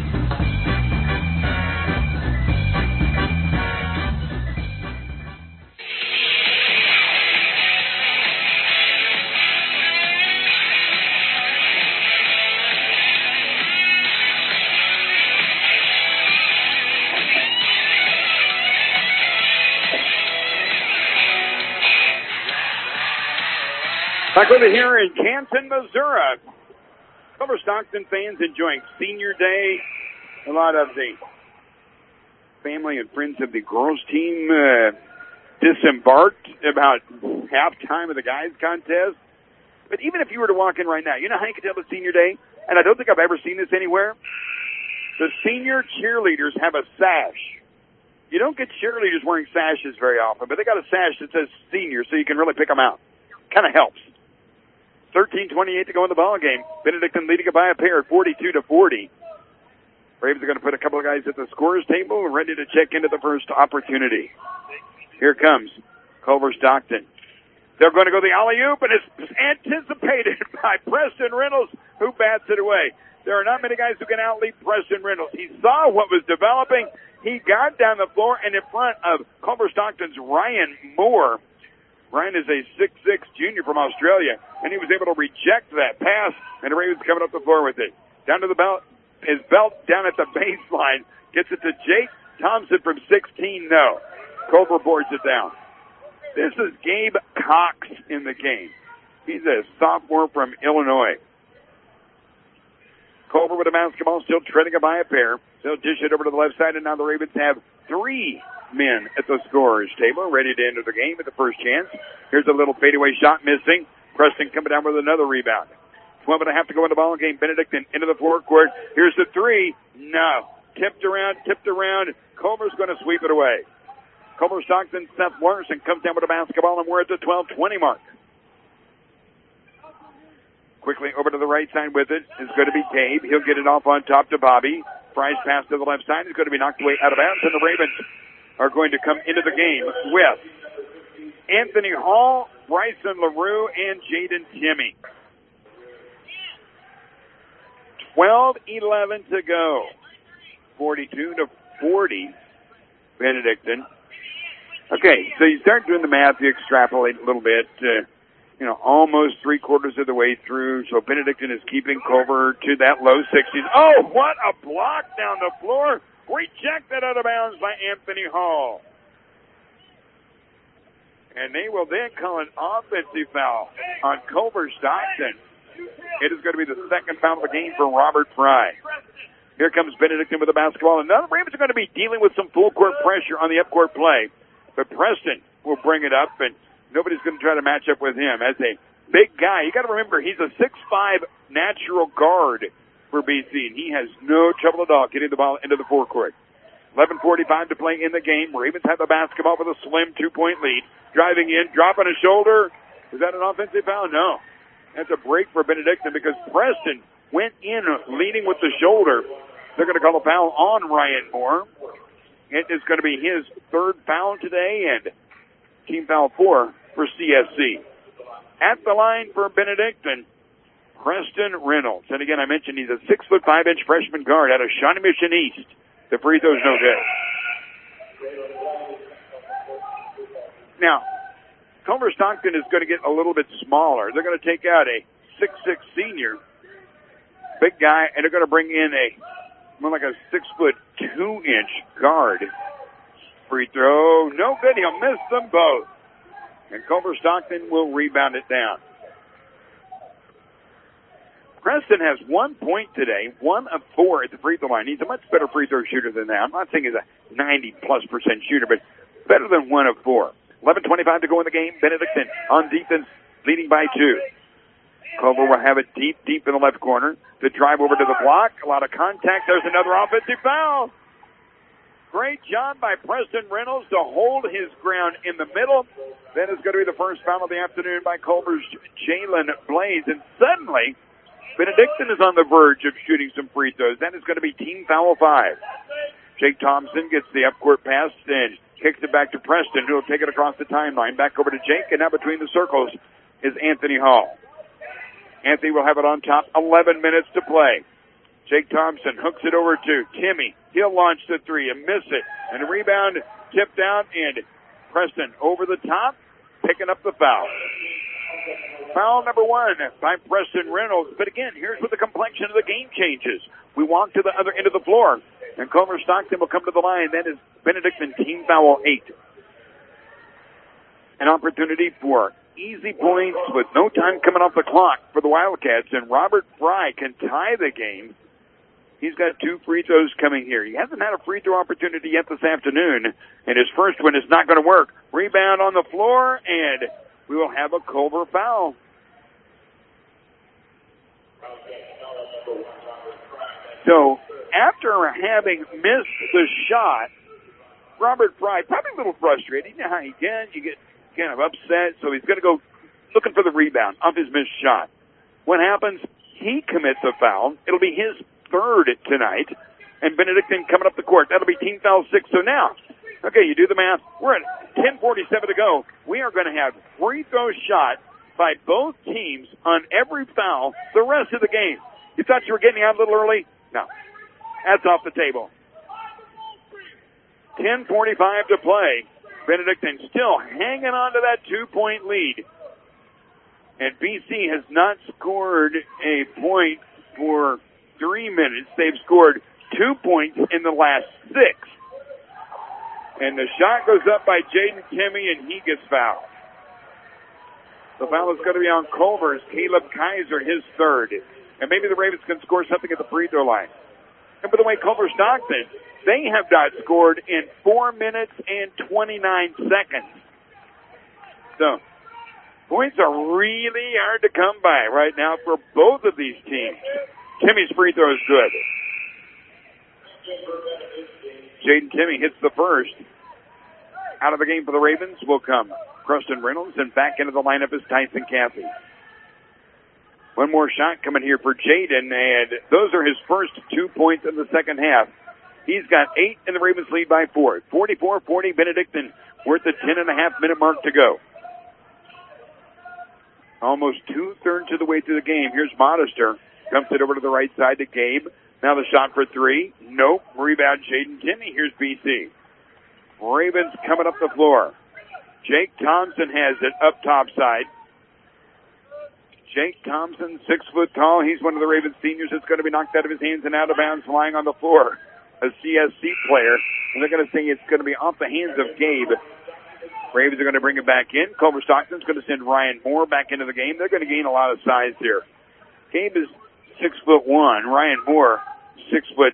Speaker 7: Back over here in Canton, Missouri. Culver-Stockton fans enjoying Senior Day. A lot of the family and friends of the girls team disembarked about halftime of the guys contest. But even if you were to walk in right now, you know how you can tell it's Senior Day? And I don't think I've ever seen this anywhere. The senior cheerleaders have a sash. You don't get cheerleaders wearing sashes very often, but they got a sash that says senior so you can really pick them out. Kind of helps. 13:28 to go in the ball game. Benedictine leading it by a pair at 42-40. Braves are going to put a couple of guys at the scorer's table ready to check into the first opportunity. Here comes Culver Stockton. They're going to go the alley-oop, and it's anticipated by Preston Reynolds, who bats it away. There are not many guys who can outleap Preston Reynolds. He saw what was developing. He got down the floor and in front of Culver Stockton's Ryan Moore. Ryan is a 6'6" junior from Australia, and he was able to reject that pass, and the Ravens coming up the floor with it. Down to the belt, his belt down at the baseline. Gets it to Jake Thompson from 16, no. Culver boards it down. This is Gabe Cox in the game. He's a sophomore from Illinois. Culver with a basketball, still treading it by a pair. They'll dish it over to the left side, and now the Ravens have 3 men at the scorer's table, ready to enter the game at the first chance. Here's a little fadeaway shot missing. Preston coming down with another rebound. 12.5 to go in the ball game. Benedictine into the forecourt. Here's the 3. No. Tipped around. Culver's going to sweep it away. Culver Stockton, Seth Larson comes down with a basketball, and we're at the 12:20 mark. Quickly over to the right side with it is going to be Gabe. He'll get it off on top to Bobby. Fry's pass to the left side is going to be knocked away out of bounds, and the Ravens are going to come into the game with Anthony Hall, Bryson LaRue, and Jaden Timmie. 12:11 to go. 42-40, Benedictine. Okay, so you start doing the math, you extrapolate a little bit, almost 3/4 of the way through. So Benedictine is keeping Culver to that low 60s. Oh, what a block down the floor. Rejected out of bounds by Anthony Hall. And they will then call an offensive foul on Culver Stockton. It is going to be the second foul of the game for Robert Fry. Here comes Benedictine with the basketball. And now the Ravens are going to be dealing with some full court pressure on the up-court play. But Preston will bring it up, and nobody's going to try to match up with him. As a big guy, you got to remember, he's a 6'5" natural guard for BC, and he has no trouble at all getting the ball into the forecourt. 11:45 to play in the game. Ravens have the basketball with a slim 2-point lead. Driving in, dropping a shoulder. Is that an offensive foul? No. That's a break for Benedictine because Preston went in leading with the shoulder. They're going to call a foul on Ryan Moore. It is going to be his 3rd foul today and team foul 4 for CSC. At the line for Benedictine, Preston Reynolds. And again, I mentioned he's a 6'5" freshman guard out of Shawnee Mission East. The free throw's no good. Now, Culver Stockton is going to get a little bit smaller. They're going to take out a 6'6" senior, big guy, and they're going to bring in more like a 6'2" guard. Free throw, no good. He'll miss them both. And Culver Stockton will rebound it down. Preston has 1 point today, 1 of 4 at the free throw line. He's a much better free throw shooter than that. I'm not saying he's a 90+% shooter, but better than 1 of 4. 11:25 to go in the game. Benedictine on defense, leading by 2. Culver will have it deep in the left corner. The drive over to the block. A lot of contact. There's another offensive foul. Great job by Preston Reynolds to hold his ground in the middle. That is going to be the first foul of the afternoon by Culver's Jalen Blaze. And suddenly, Benedictine is on the verge of shooting some free throws. That is going to be team foul 5. Jake Thompson gets the upcourt pass and kicks it back to Preston, who will take it across the timeline. Back over to Jake, and now between the circles is Anthony Hall. Anthony will have it on top. 11 minutes to play. Jake Thompson hooks it over to Timmie. He'll launch the 3 and miss it. And a rebound tipped out, and Preston over the top, picking up the foul. Foul number 1 by Preston Reynolds. But again, here's where the complexion of the game changes. We walk to the other end of the floor, and Culver Stockton will come to the line. That is Benedictine team foul 8. An opportunity for easy points with no time coming off the clock for the Wildcats, and Robert Fry can tie the game. He's got 2 free throws coming here. He hasn't had a free throw opportunity yet this afternoon, and his first one is not going to work. Rebound on the floor, and we will have a Culver foul. So, after having missed the shot, Robert Fry, probably a little frustrated. You know how you get kind of upset, so he's going to go looking for the rebound off his missed shot. What happens? He commits a foul. It'll be his third tonight. And Benedictine coming up the court. That'll be team foul 6. So now, okay, you do the math. We're at 10:47 to go. We are going to have free throw shot by both teams on every foul the rest of the game. You thought you were getting out a little early? No. That's off the table. 10:45 to play. Benedictine still hanging on to that 2-point lead. And BC has not scored a point for 3 minutes. They've scored 2 points in the last 6. And the shot goes up by Jaden Timmy, and he gets fouled. The foul is going to be on Culver's Caleb Kaiser, his third. And maybe the Ravens can score something at the free throw line. And by the way, Culver Stockton, they have not scored in 4 minutes and 29 seconds. So, points are really hard to come by right now for both of these teams. Timmy's free throw is good. Jaden Timmy hits the first. Out of the game for the Ravens will come Preston Reynolds, and back into the lineup is Tyson Cathy. One more shot coming here for Jaden, and those are his first 2 points in the second half. He's got 8, and the Ravens lead by 4. 44-40 Benedictine. We're at the 10.5-minute mark to go. Almost 2/3 of the way through the game. Here's Modester. Dumps it over to the right side to Gabe. Now the shot for 3. Nope. Rebound Jaden Timmy. Here's BC. Ravens coming up the floor. Jake Thompson has it up top side. Jake Thompson, 6 foot tall. He's one of the Ravens seniors that's going to be knocked out of his hands and out of bounds, lying on the floor. A CSC player. And they're going to say it's going to be off the hands of Gabe. Ravens are going to bring it back in. Culver Stockton's going to send Ryan Moore back into the game. They're going to gain a lot of size here. Gabe is 6'1". Ryan Moore, 6'6".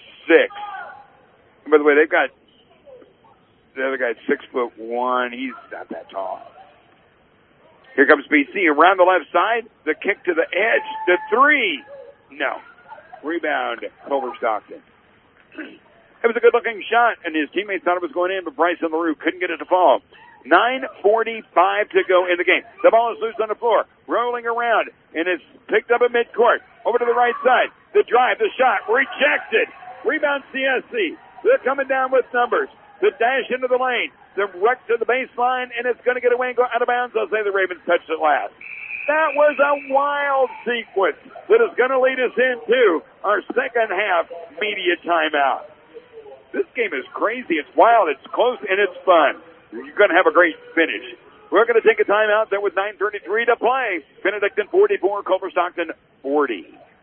Speaker 7: And by the way, they've got the other guy, 6'1". He's not that tall. Here comes BC around the left side. The kick to the edge. The 3. No. Rebound, Culver Stockton. It was a good-looking shot, and his teammates thought it was going in, but Bryson LaRue couldn't get it to fall. 9:45 to go in the game. The ball is loose on the floor, rolling around, and it's picked up at midcourt. Over to the right side. The drive, the shot, rejected. Rebound CSC. They're coming down with numbers. The dash into the lane. The ruck to the baseline, and it's going to get away and go out of bounds. I'll say the Ravens touched it last. That was a wild sequence that is going to lead us into our second half media timeout. This game is crazy. It's wild. It's close, and it's fun. You're going to have a great finish. We're going to take a timeout there with 9:33 to play. Benedictine 44, Culver Stockton 40.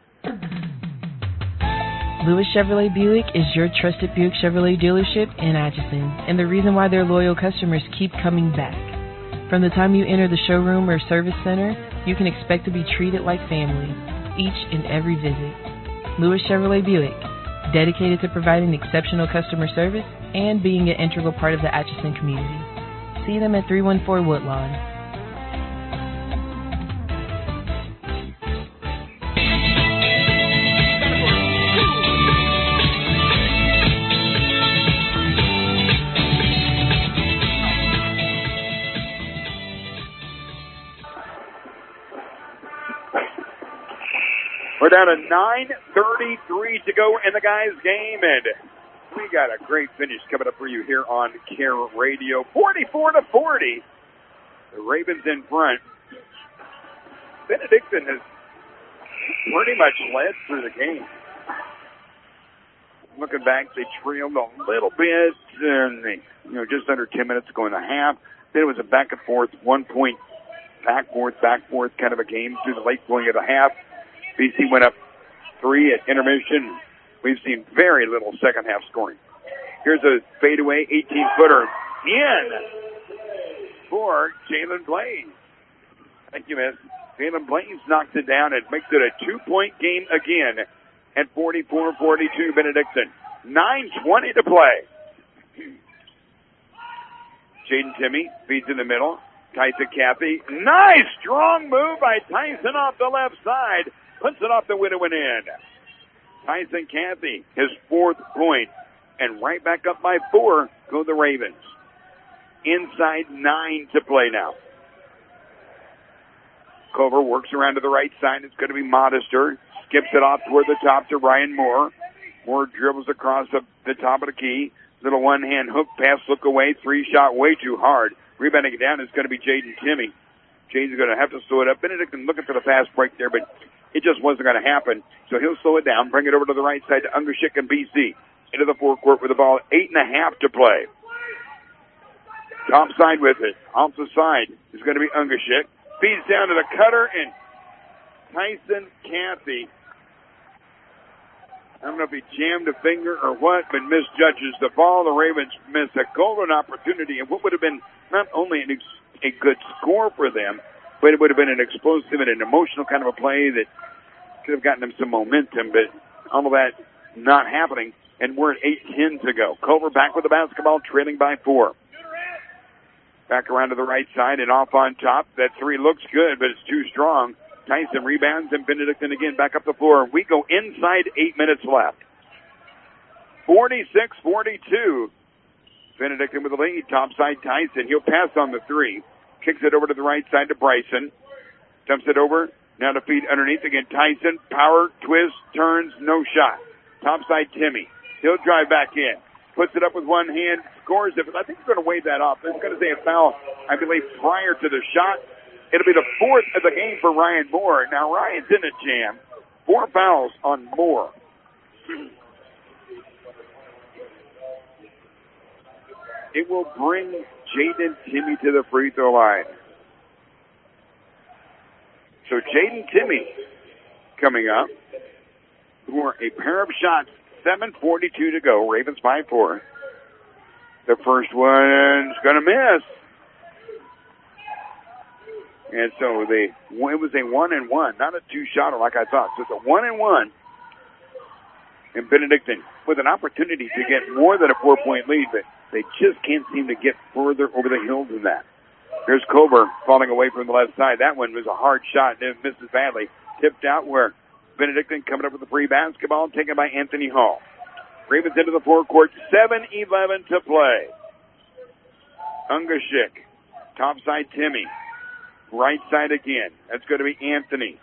Speaker 8: Lewis Chevrolet Buick is your trusted Buick Chevrolet dealership in Atchison, and the reason why their loyal customers keep coming back. From the time you enter the showroom or service center, you can expect to be treated like family each and every visit. Lewis Chevrolet Buick, dedicated to providing exceptional customer service and being an integral part of the Atchison community. See them at 314 Woodlawn.
Speaker 7: We're down to 9:33 to go in the guys' game, and we got a great finish coming up for you here on Care Radio. 44-40. The Ravens in front. Benedictine has pretty much led through the game. Looking back, they trailed a little bit, and they, just under 10 minutes to go in the half. Then it was a back and forth, 1 point, back forth kind of a game through the late going of the half. BC went up 3 at intermission. We've seen very little second half scoring. Here's a fadeaway 18-footer in for Jalen Blaze. Thank you, miss. Jalen Blaze knocks it down and makes it a 2-point game again at 44-42 Benedictine. 9:20 to play. Jaden Timmy feeds in the middle. Tyson Cathy. Nice strong move by Tyson off the left side. Puts it off the window and in. Tyson Cathy, his 4th point. And right back up by 4 go the Ravens. Inside 9 to play now. Culver works around to the right side. It's going to be Modester. Skips it off toward the top to Ryan Moore. Moore dribbles across the top of the key. Little one-hand hook pass, look away. 3-shot way too hard. Rebounding it down is going to be Jaden Timmy. Jaden's going to have to slow it up. Benedictine looking for the fast break there, but it just wasn't going to happen. So he'll slow it down, bring it over to the right side to Ungershik and BC. Into the forecourt with the ball, 8.5 to play. Top side with it. Off the side is going to be Ungershik. Feeds down to the cutter, and Tyson Cathy, I don't know if he jammed a finger or what, but misjudges the ball. The Ravens miss a golden opportunity, and what would have been not only a good score for them, but it would have been an explosive and an emotional kind of a play that could have gotten them some momentum, but all of that not happening, and we're at 8:10 to go. Culver back with the basketball, trailing by 4. Back around to the right side and off on top. That three looks good, but it's too strong. Tyson rebounds, and Benedictine again back up the floor. We go inside 8 minutes left. 46-42. Benedictine with the lead. Top side Tyson. He'll pass on the three. Kicks it over to the right side to Bryson. Dumps it over. Now to feed underneath again. Tyson. Power, twist, turns, no shot. Top side Timmy. He'll drive back in. Puts it up with one hand. Scores it. But I think he's going to wave that off. It's going to say a foul, I believe, prior to the shot. It'll be the 4th of the game for Ryan Moore. Now, Ryan's in a jam. 4 fouls on Moore. It will bring Jaden Timmy to the free throw line. So Jaden Timmy coming up for a pair of shots. 7:42 to go. Ravens by 4. The first one's going to miss. And so it was a 1-and-1, not a 2-shotter like I thought. So it's a 1-and-1. And Benedictine with an opportunity to get more than a 4-point lead, but they just can't seem to get further over the hill than that. Here's Culver falling away from the left side. That one was a hard shot. It misses badly. Tipped out where Benedictine coming up with the free basketball, taken by Anthony Hall. Ravens into the forecourt. 7:11 to play. Ungershik. Top side Timmy. Right side again. That's going to be Anthony.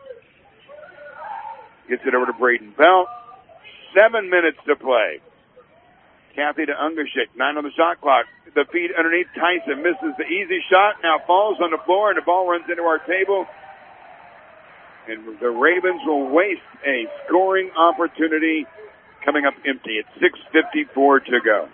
Speaker 7: Gets it over to Braden Belt. 7 minutes to play. Cathy to Ungershik. 9 on the shot clock. The feed underneath. Tyson misses the easy shot. Now falls on the floor, and the ball runs into our table. And the Ravens will waste a scoring opportunity coming up empty. It's 6:54 to go.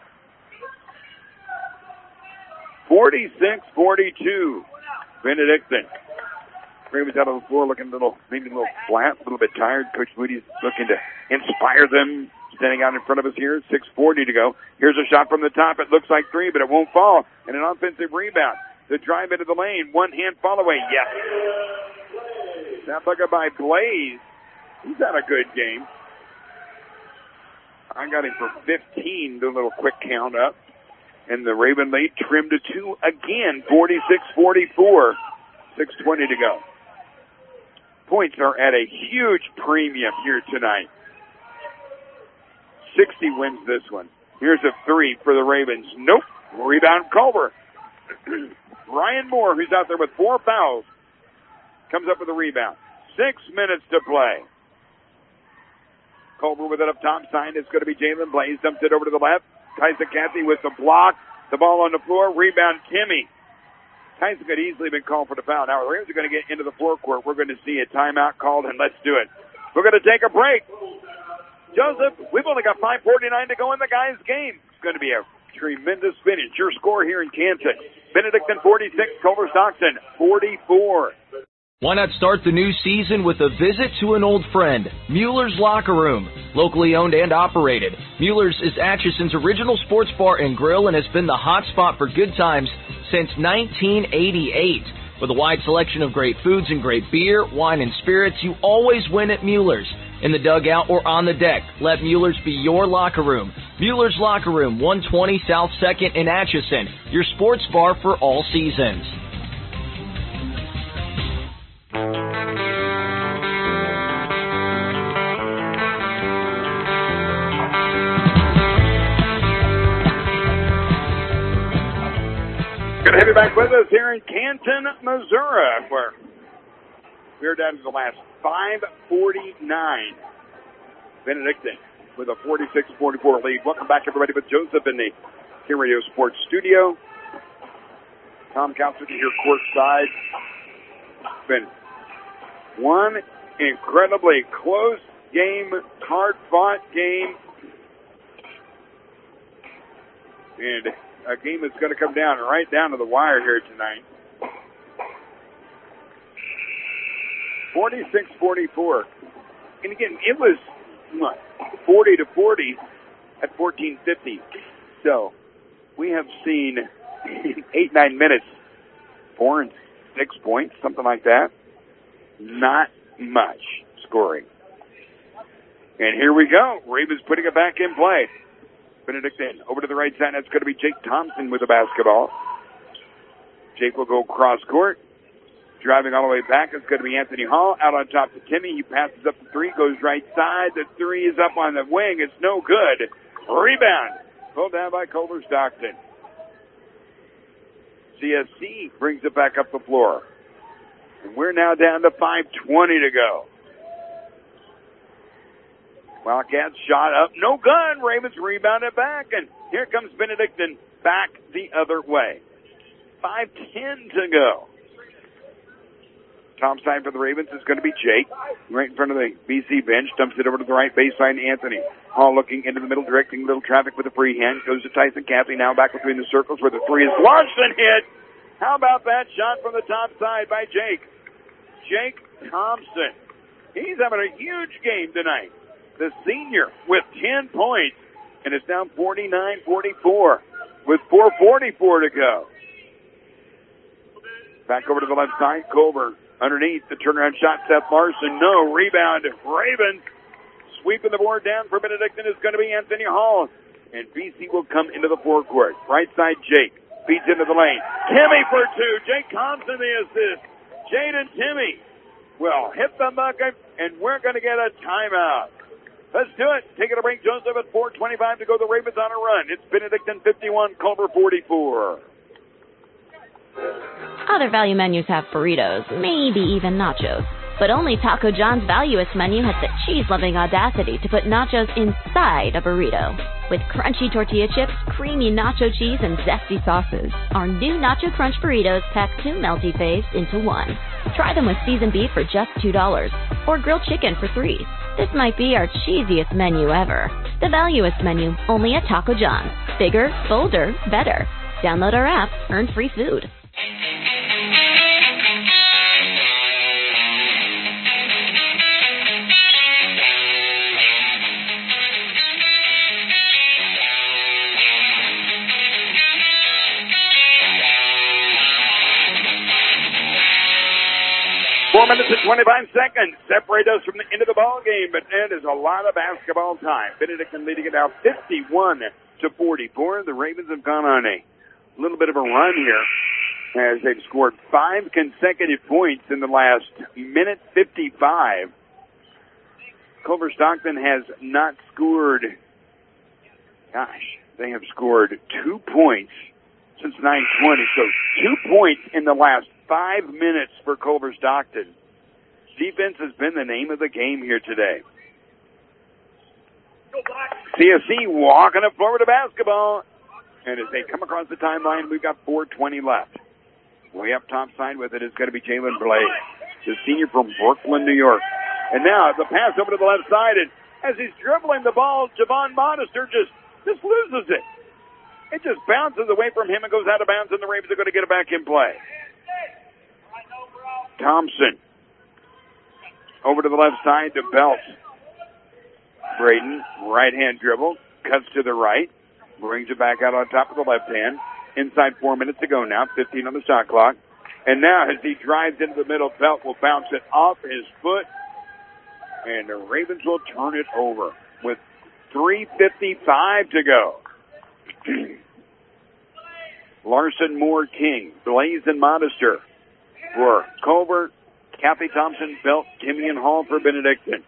Speaker 7: 46-42. Benedictine. Ravens out on the floor looking maybe a little flat, a little bit tired. Coach Moody's looking to inspire them. Standing out in front of us here. 6:40 to go. Here's a shot from the top. It looks like 3, but it won't fall. And an offensive rebound. The drive into the lane. One hand fall away. Yes. That bucket by Blaze. He's had a good game. I got him for 15. Do a little quick count up. And the Raven lead trimmed to 2 again. 46-44. 6:20 to go. Points are at a huge premium here tonight. 60 wins this one. Here's a 3 for the Ravens. Nope. Rebound Culver. Ryan Moore, who's out there with 4 fouls, comes up with a rebound. 6 minutes to play. Culver with it up top side. It's going to be Jalen Blaze. Dumps it over to the left. Tyson Cathy with the block. The ball on the floor. Rebound Timmy. Tyson could easily been called for the foul. Now the Ravens are going to get into the forecourt. We're going to see a timeout called, and let's do it. We're going to take a break. Joseph, we've only got 5:49 to go in the guys' game. It's going to be a tremendous finish. Your score here in Kansas. Benedictine 46, Culver Stockton 44.
Speaker 3: Why not start the new season with a visit to an old friend, Mueller's Locker Room. Locally owned and operated, Mueller's is Atchison's original sports bar and grill and has been the hot spot for good times since 1988. With a wide selection of great foods and great beer, wine, and spirits, you always win at Mueller's. In the dugout or on the deck, let Mueller's be your locker room. Mueller's Locker Room, 120 South 2nd in Atchison, your sports bar for all seasons.
Speaker 7: Good to have you back with us here in Canton, Missouri, where We're down to the last 5:49. Benedictine with a 46-44 lead. Welcome back, everybody, with Joseph in the King Radio Sports Studio. Tom Couch with you here courtside. It's been one incredibly close game, hard-fought game, and a game that's going to come down right down to the wire here tonight. 46-44. And again, it was 40-40 at 14:50. So we have seen in 8-9 minutes 4 and 6 points, something like that. Not much scoring. And here we go. Ravens putting it back in play. Benedictine over to the right side. That's going to be Jake Thompson with the basketball. Jake will go cross court. Driving all the way back is going to be Anthony Hall. Out on top to Timmy. He passes up the three. Goes right side. The three is up on the wing. It's no good. Rebound. Pulled down by Culver Stockton. CSC brings it back up the floor. And we're now down to 5:20 to go. Wildcats shot up. No good. Ravens rebound it back. And here comes Benedictine back the other way. 5:10 to go. Top side for the Ravens is going to be Jake. Right in front of the BC bench. Dumps it over to the right baseline. Anthony Hall looking into the middle, directing little traffic with a free hand. Goes to Tyson Catley. Now back between the circles where the three is launched and hit. How about that shot from the top side by Jake? Jake Thompson. He's having a huge game tonight. The senior with 10 points. And it's now 49-44 with 4:44 to go. Back over to the left side. Culver underneath the turnaround shot. Seth Larson. No. Rebound. Ravens. Sweeping the board down for Benedictine is going to be Anthony Hall. And BC will come into the forecourt. Right side, Jake. Feeds into the lane. Timmy for two. Jake Thompson the assist. Jaden Timmy will hit the bucket, and we're going to get a timeout. Let's do it. Taking a break, Joseph, at 4:25 to go. The Ravens on a run. It's Benedictine 51, Culver 44.
Speaker 6: Other value menus have burritos, maybe even nachos. But only Taco John's Valuous menu has the cheese-loving audacity to put nachos inside a burrito. With crunchy tortilla chips, creamy nacho cheese, and zesty sauces, our new Nacho Crunch burritos pack 2 melty faves into one. Try them with seasoned beef for just $2 or grilled chicken for $3. This might be our cheesiest menu ever. The Valuous menu, only at Taco John's. Bigger, bolder, better. Download our app, earn free food.
Speaker 7: Four minutes and 25 seconds separate us from the end of the ball game, but it is a lot of basketball time. Benedictine leading it now 51-44. The Ravens have gone on a little bit of a run here as they've scored 5 consecutive points in the last minute 55. Culver Stockton has not scored, they have scored 2 points since 9:20. So 2 points in the last 5 minutes for Culver Stockton. Defense has been the name of the game here today. CSC walking up forward to basketball. And as they come across the timeline, we've got 4:20 left. Way up top side with it is going to be Jalen Blaze, the senior from Brooklyn, New York. And now the pass over to the left side. And as he's dribbling the ball, Javon Modester just loses it. It just bounces away from him and goes out of bounds, and the Ravens are going to get it back in play. Thompson over to the left side to Belt. Braden, right-hand dribble, cuts to the right, brings it back out on top of the left hand. Inside 4 minutes to go now, 15 on the shot clock. And now as he drives into the middle, Belt will bounce it off his foot, and the Ravens will turn it over with 3:55 to go. Larson, Moore, King, Blaze, and Modester for Culver, Kathy Thompson, Belt, Timmy, and Hall for Benedictine.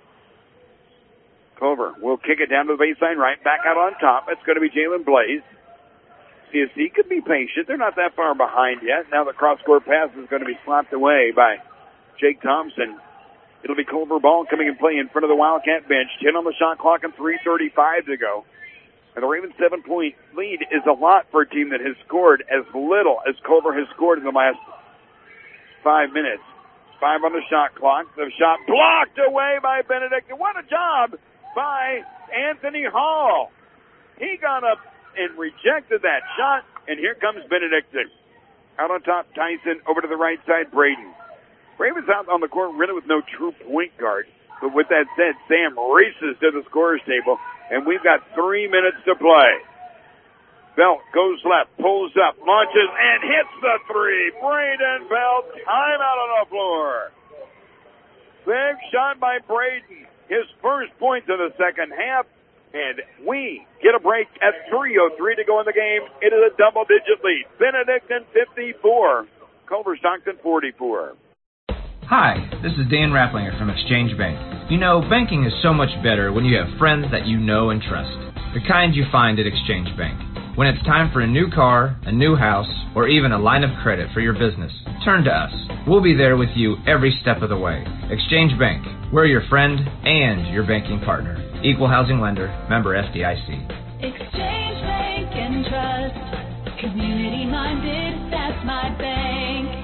Speaker 7: Culver will kick it down to the baseline, right back out on top. It's going to be Jalen Blaze. CSC could be patient. They're not that far behind yet. Now the cross-court pass is going to be slapped away by Jake Thompson. It'll be Culver ball coming in play in front of the Wildcat bench. 10 on the shot clock and 3:35 to go. And the Ravens' 7-point lead is a lot for a team that has scored as little as Culver has scored in the last 5 minutes. 5 on the shot clock. The shot blocked away by Benedictine. What a job by Anthony Hall. He got up and rejected that shot, and here comes Benedictine. Out on top, Tyson. Over to the right side, Braden. Ravens out on the court really with no true point guard. But with that said, Sam races to the scorer's table, and we've got 3 minutes to play. Belt goes left, pulls up, launches, and hits the three. Braden Belt, timeout on the floor. Big shot by Braden. His first point of the second half, and we get a break at 3:03 to go in the game. It is a double-digit lead. Benedictine 54, Culver Stockton 44.
Speaker 4: Hi, this is Dan Rapplinger from Exchange Bank. You know, banking is so much better when you have friends that you know and trust. The kind you find at Exchange Bank. When it's time for a new car, a new house, or even a line of credit for your business, turn to us. We'll be there with you every step of the way. Exchange Bank. We're your friend and your banking partner. Equal housing lender. Member FDIC.
Speaker 5: Exchange Bank and Trust. Community minded, that's my bank.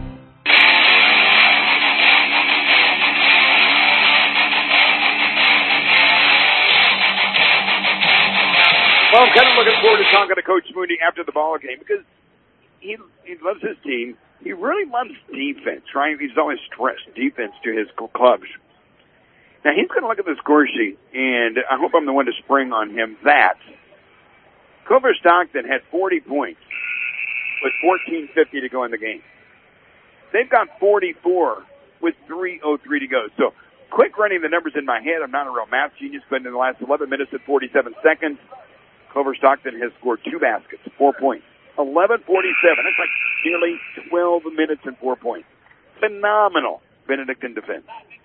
Speaker 7: Well, I'm kind of looking forward to talking to Coach Mooney after the ball game because he loves his team. He really loves defense, right? He's always stressed defense to his clubs. Now, he's going to look at the score sheet, and I hope I'm the one to spring on him that Culver Stockton had 40 points with 14:50 to go in the game. They've got 44 with 3:03 to go. So, quick running the numbers in my head. I'm not a real math genius, but in the last 11 minutes and 47 seconds, Culver Stockton has scored 2 baskets, 4 points. 11:47. That's like nearly 12 minutes and 4 points. Phenomenal Benedictine defense.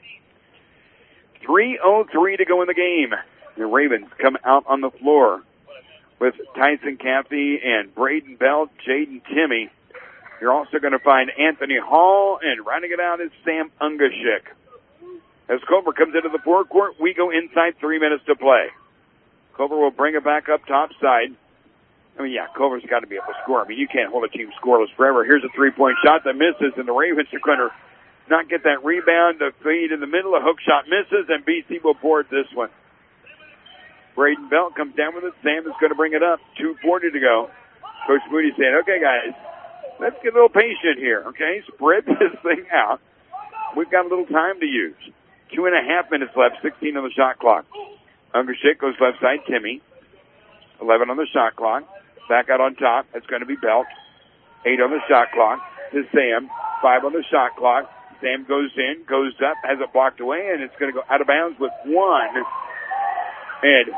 Speaker 7: 3:03 to go in the game. The Ravens come out on the floor with Tyson Caffey and Braden Belt, Jaden Timmy. You're also going to find Anthony Hall, and rounding it out is Sam Ungashik. As Culver comes into the forecourt, we go inside 3 minutes to play. Culver will bring it back up top side. I mean, yeah, Culver's got to be able to score. I mean, you can't hold a team scoreless forever. Here's a three-point shot that misses, and the Ravens are going to not get that rebound. The feed in the middle, a hook shot misses, and BC will board this one. Braden Belt comes down with it. Sam is going to bring it up. 2:40 to go. Coach Moody saying, okay, guys, let's get a little patient here, okay? Spread this thing out. We've got a little time to use. 2.5 minutes left, 16 on the shot clock. Ungershik goes left side, Timmy. 11 on the shot clock. Back out on top. That's going to be Belt. 8 on the shot clock to Sam. 5 on the shot clock. Sam goes in, goes up, has it blocked away, and it's going to go out of bounds with 1. And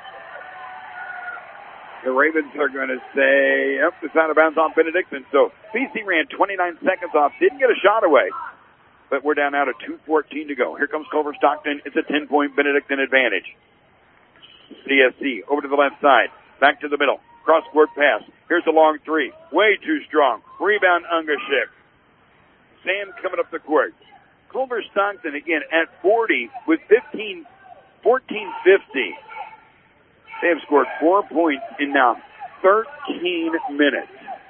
Speaker 7: the Ravens are going to say, yep, it's out of bounds on Benedictine. So BC ran 29 seconds off, didn't get a shot away. But we're down now to 2:14 to go. Here comes Culver Stockton. It's a 10-point Benedictine advantage. CSC over to the left side. Back to the middle. Cross-court pass. Here's a long three. Way too strong. Rebound Ungashik. Sam coming up the court. Culver Stockton again at 40 with 14:50. They have scored 4 points in now 13 minutes.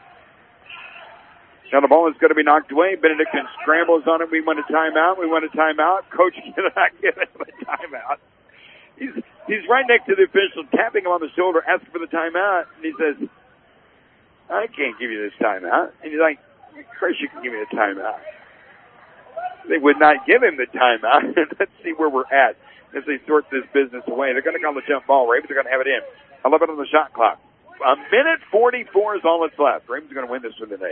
Speaker 7: Now the ball is going to be knocked away. Benedictine scrambles on it. We want a timeout. We want a timeout. Coach cannot give him a timeout. He's right next to the official, tapping him on the shoulder, asking for the timeout. And he says, I can't give you this timeout. And he's like, of course you can give me the timeout. They would not give him the timeout. Let's see where we're at as they sort this business away. They're going to call the jump ball. Ravens are going to have it in. 11 on the shot clock. 1:44 is all that's left. Ravens are going to win this one today.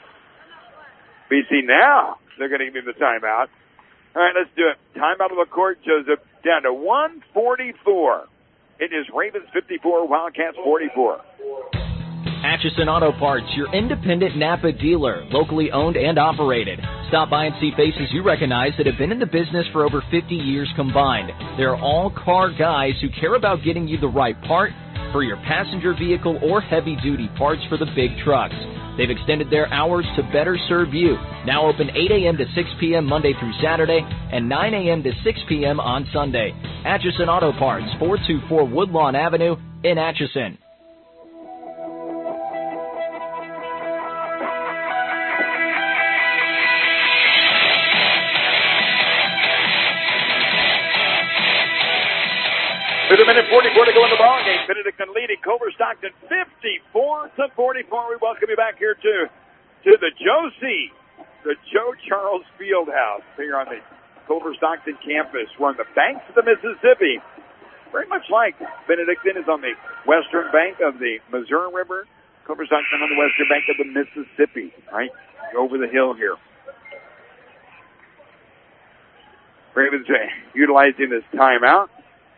Speaker 7: BC now, they're going to give him the timeout. All right, let's do it. Timeout on the court, Joseph, down to 1:44. It is Ravens 54, Wildcats 44.
Speaker 3: Atchison Auto Parts, your independent Napa dealer, locally owned and operated. Stop by and see faces you recognize that have been in the business for over 50 years combined. They're all car guys who care about getting you the right part for your passenger vehicle or heavy-duty parts for the big trucks. They've extended their hours to better serve you. Now open 8 a.m. to 6 p.m. Monday through Saturday and 9 a.m. to 6 p.m. on Sunday. Atchison Auto Parts, 424 Woodlawn Avenue in Atchison.
Speaker 7: With a minute 44 to go in the ball game. Benedictine leading Culver Stockton 54-44. We welcome you back here to the Joe Charles Fieldhouse here on the Culver Stockton campus. We're on the banks of the Mississippi. Very much like Benedictine is on the western bank of the Missouri River. Culver Stockton on the western bank of the Mississippi, right over the hill here. Ravens utilizing this timeout.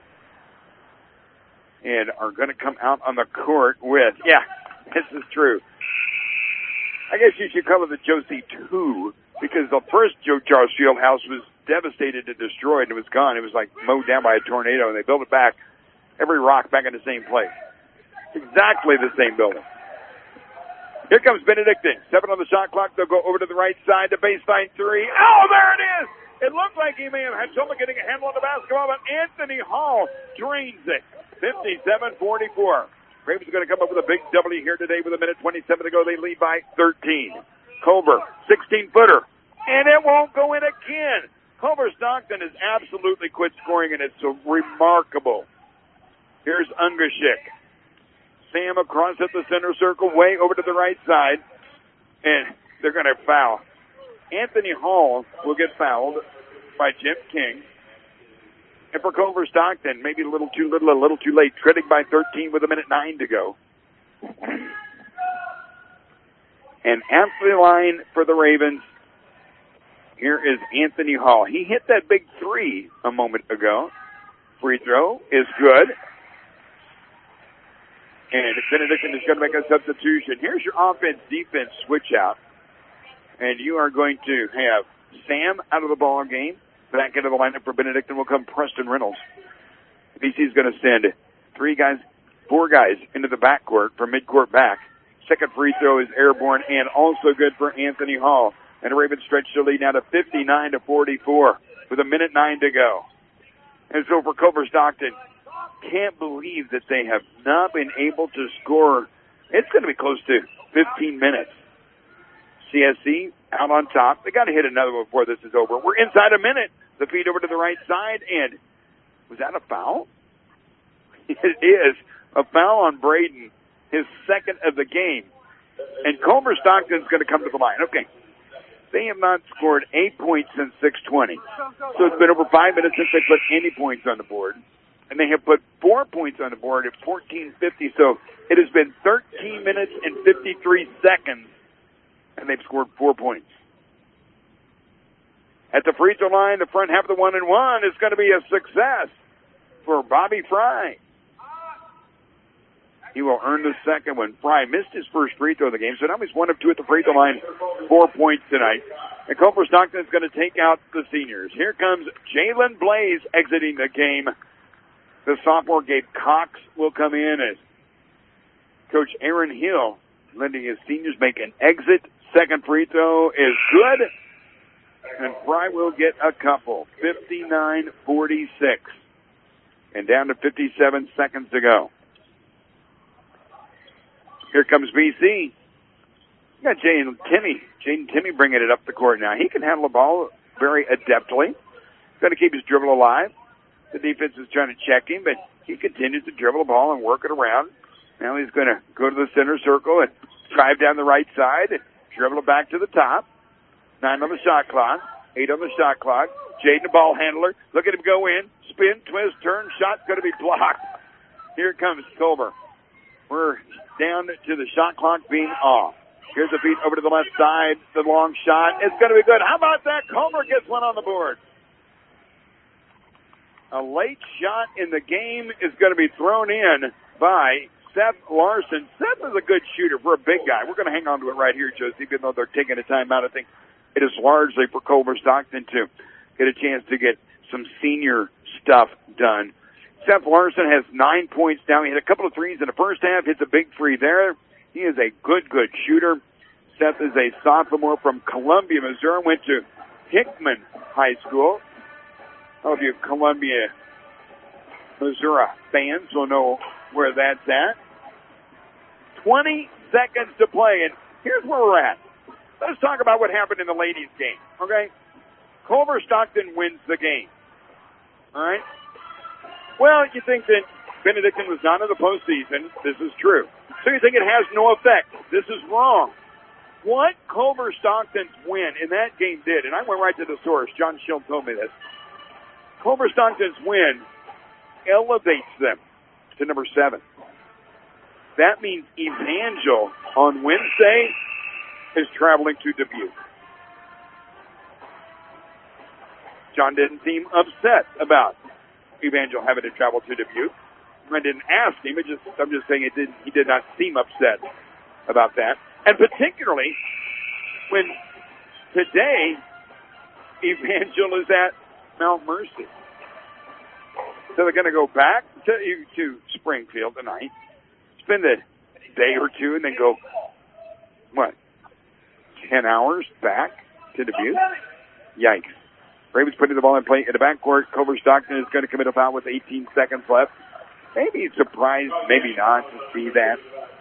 Speaker 7: And are going to come out on the court with, this is true. I guess you should call it the Josie 2, because the first Joe Charles Fieldhouse was devastated and destroyed. It was gone. It was like mowed down by a tornado, and they built it back, every rock back in the same place. Exactly the same building. Here comes Benedictine. 7 on the shot clock. They'll go over to the right side to baseline 3. Oh, there it is! It looked like he may have had trouble getting a handle on the basketball, but Anthony Hall drains it. 57-44. Ravens are going to come up with a big W here today with a minute 27 to go. They lead by 13. Culver, 16-footer. And it won't go in again. Culver Stockton has absolutely quit scoring, and it's so remarkable. Here's Ungashik. Sam across at the center circle, way over to the right side. And they're going to foul. Anthony Hall will get fouled by Jim King. And for Culver Stockton, maybe a little too little, a little too late, trailing by 13 with a minute 9 to go. And at the line for the Ravens, here is Anthony Hall. He hit that big 3 a moment ago. Free throw is good. And Benedictine is going to make a substitution. Here's your offense-defense switch out. And you are going to have Sam out of the ball game. Back into the lineup for Benedictine will come Preston Reynolds. BC is going to send 4 guys into the backcourt from midcourt back. Second free throw is airborne and also good for Anthony Hall. And the Ravens stretch their lead now to 59-44 with a minute 9 to go. And so for Culver Stockton, can't believe that they have not been able to score. It's going to be close to 15 minutes. CSC out on top. They got to hit another one before this is over. We're inside a minute. The feed over to the right side, and was that a foul? It is a foul on Braden, his second of the game. And Culver Stockton's going to come to the line. Okay. They have not scored 8 points since 6:20. So it's been over 5 minutes since they put any points on the board. And they have put 4 points on the board at 14:50. So it has been 13 minutes and 53 seconds, and they've scored 4 points. At the free throw line, the front half of the 1-and-1 is going to be a success for Bobby Fry. He will earn the second one. Fry missed his first free throw of the game, so now he's 1 of 2 at the free throw line. 4 points tonight. And Culver Stockton is going to take out the seniors. Here comes Jalen Blaze exiting the game. The sophomore Gabe Cox will come in as Coach Aaron Hill letting his seniors make an exit. Second free throw is good. And Fry will get a couple. 59-46. And down to 57 seconds to go. Here comes BC. You got Jaden Timmy bringing it up the court now. He can handle the ball very adeptly. He's going to keep his dribble alive. The defense is trying to check him, but he continues to dribble the ball and work it around. Now he's going to go to the center circle and drive down the right side and dribble it back to the top. 9 on the shot clock. 8 on the shot clock. Jaden, the ball handler. Look at him go in. Spin, twist, turn. Shot's going to be blocked. Here comes Culver. We're down to the shot clock being off. Here's a beat over to the left side. The long shot. It's going to be good. How about that? Culver gets one on the board. A late shot in the game is going to be thrown in by Seth Larson. Seth is a good shooter for a big guy. We're going to hang on to it right here, Josie, even though they're taking a timeout. I think it is largely for Culver Stockton to get a chance to get some senior stuff done. Seth Larson has 9 points now. He hit a couple of threes in the first half, hits a big three there. He is a good shooter. Seth is a sophomore from Columbia, Missouri. Went to Hickman High School. All of you Columbia, Missouri fans will know where that's at. 20 seconds to play, and here's where we're at. Let's talk about what happened in the ladies' game, okay? Culver Stockton wins the game, all right? Well, you think that Benedictine was not in the postseason. This is true. So you think it has no effect. This is wrong. What Culver Stockton's win in that game did, and I went right to the source. John Schill told me this. Culver Stockton's win elevates them to number 7. That means Evangel on Wednesday is traveling to Dubuque. John didn't seem upset about Evangel having to travel to Dubuque. I didn't ask him. I'm just saying he did not seem upset about that. And particularly when today Evangel is at Mount Mercy. So they're going to go back to Springfield tonight, spend a day or two, and then go, 10 hours back to Dubuque? Yikes. Ravens putting the ball in play in the backcourt. Culver Stockton is going to commit a foul with 18 seconds left. Maybe surprised, maybe not to see that.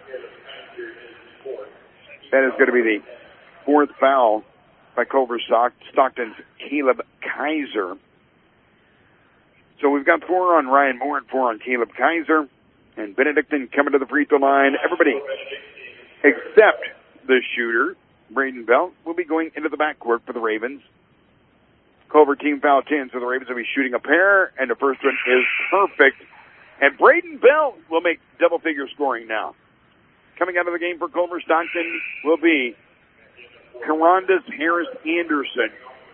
Speaker 7: That is going to be the 4th foul by Culver Stockton's Caleb Kaiser. So we've got 4 on Ryan Moore and 4 on Caleb Kaiser. And Benedictine coming to the free throw line. Everybody except the shooter, Braden Bell, will be going into the backcourt for the Ravens. Culver team foul 10, so the Ravens will be shooting a pair, and the first one is perfect. And Braden Bell will make double-figure scoring now. Coming out of the game for Culver Stockton will be Carondis Harris Anderson.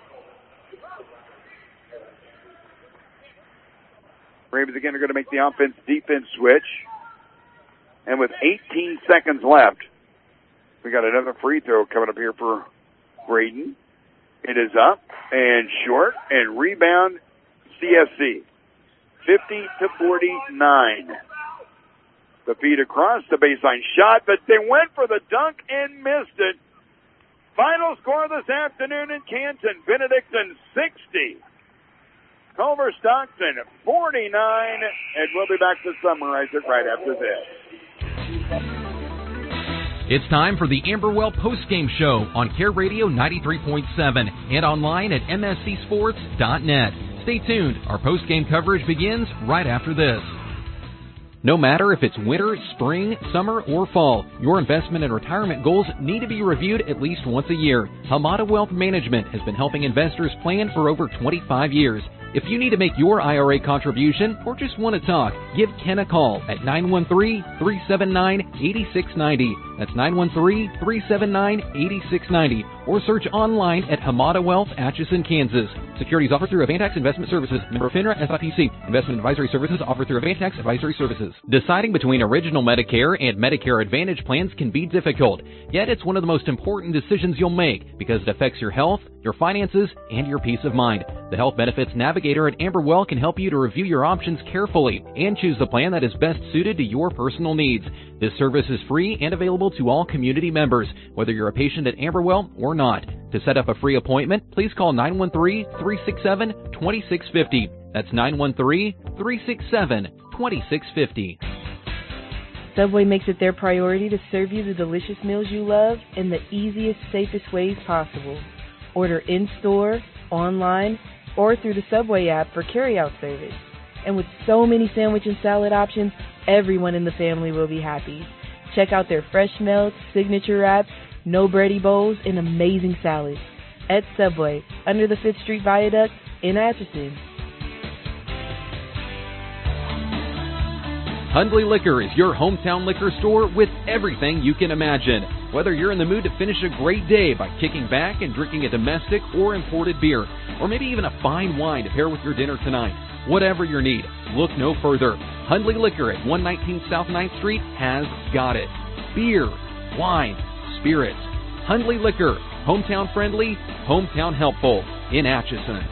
Speaker 7: Ravens again are going to make the offense-defense switch. And with 18 seconds left, we got another free throw coming up here for Braden. It is up and short and rebound CSC. 50-49. The feed across the baseline shot, but they went for the dunk and missed it. Final score this afternoon in Canton, Benedictine 60. Culver Stockton 49, and we'll be back to summarize it right after this.
Speaker 1: It's time for the Amberwell postgame show on Care Radio 93.7 and online at mscsports.net. Stay tuned. Our postgame coverage begins right after this. No matter if it's winter, spring, summer, or fall, your investment and retirement goals need to be reviewed at least once a year. Hamada Wealth Management has been helping investors plan for over 25 years. If you need to make your IRA contribution or just want to talk, give Ken a call at 913-379-8690. That's 913-379-8690. Or search online at Hamada Wealth, Atchison, Kansas. Securities offered through Avantax Investment Services. Member FINRA SIPC. Investment advisory services offered through Avantax Advisory Services. Deciding between Original Medicare and Medicare Advantage plans can be difficult. Yet it's one of the most important decisions you'll make because it affects your health, your finances, and your peace of mind. The Health Benefits Navigator at Amberwell can help you to review your options carefully and choose the plan that is best suited to your personal needs. This service is free and available to all community members, whether you're a patient at Amberwell or not. To set up a free appointment, please call 913-367-2650. That's 913-367-2650.
Speaker 8: Subway makes it their priority to serve you the delicious meals you love in the easiest, safest ways possible. Order in-store, online, or through the Subway app for carry-out service. And with so many sandwich and salad options, everyone in the family will be happy. Check out their fresh melts, signature wraps, no bready bowls, and amazing salads. At Subway, under the 5th Street Viaduct in Atchison.
Speaker 1: Hundley Liquor is your hometown liquor store with everything you can imagine. Whether you're in the mood to finish a great day by kicking back and drinking a domestic or imported beer, or maybe even a fine wine to pair with your dinner tonight, whatever your need, look no further. Hundley Liquor at 119 South 9th Street has got it. Beer, wine, spirits. Hundley Liquor, hometown friendly, hometown helpful in Atchison.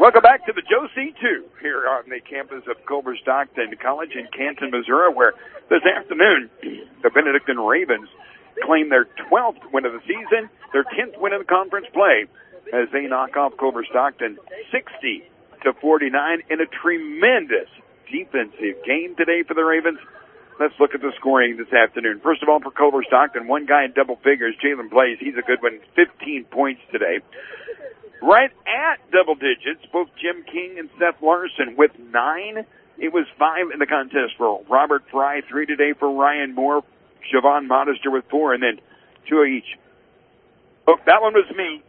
Speaker 7: Welcome back to the Joe C2 here on the campus of Culver Stockton College in Canton, Missouri, where this afternoon the Benedictine Ravens claim their 12th win of the season, their 10th win in the conference play, as they knock off Culver Stockton 60-49 in a tremendous defensive game today for the Ravens. Let's look at the scoring this afternoon. First of all, for Culver Stockton, one guy in double figures, Jalen Blaze. He's a good one, 15 points today. Right at double digits, both Jim King and Seth Larson with 9. It was 5 in the contest for Robert Fry, 3 today for Ryan Moore, Siobhan Modester with 4, and then 2 each. Oh, that one was me.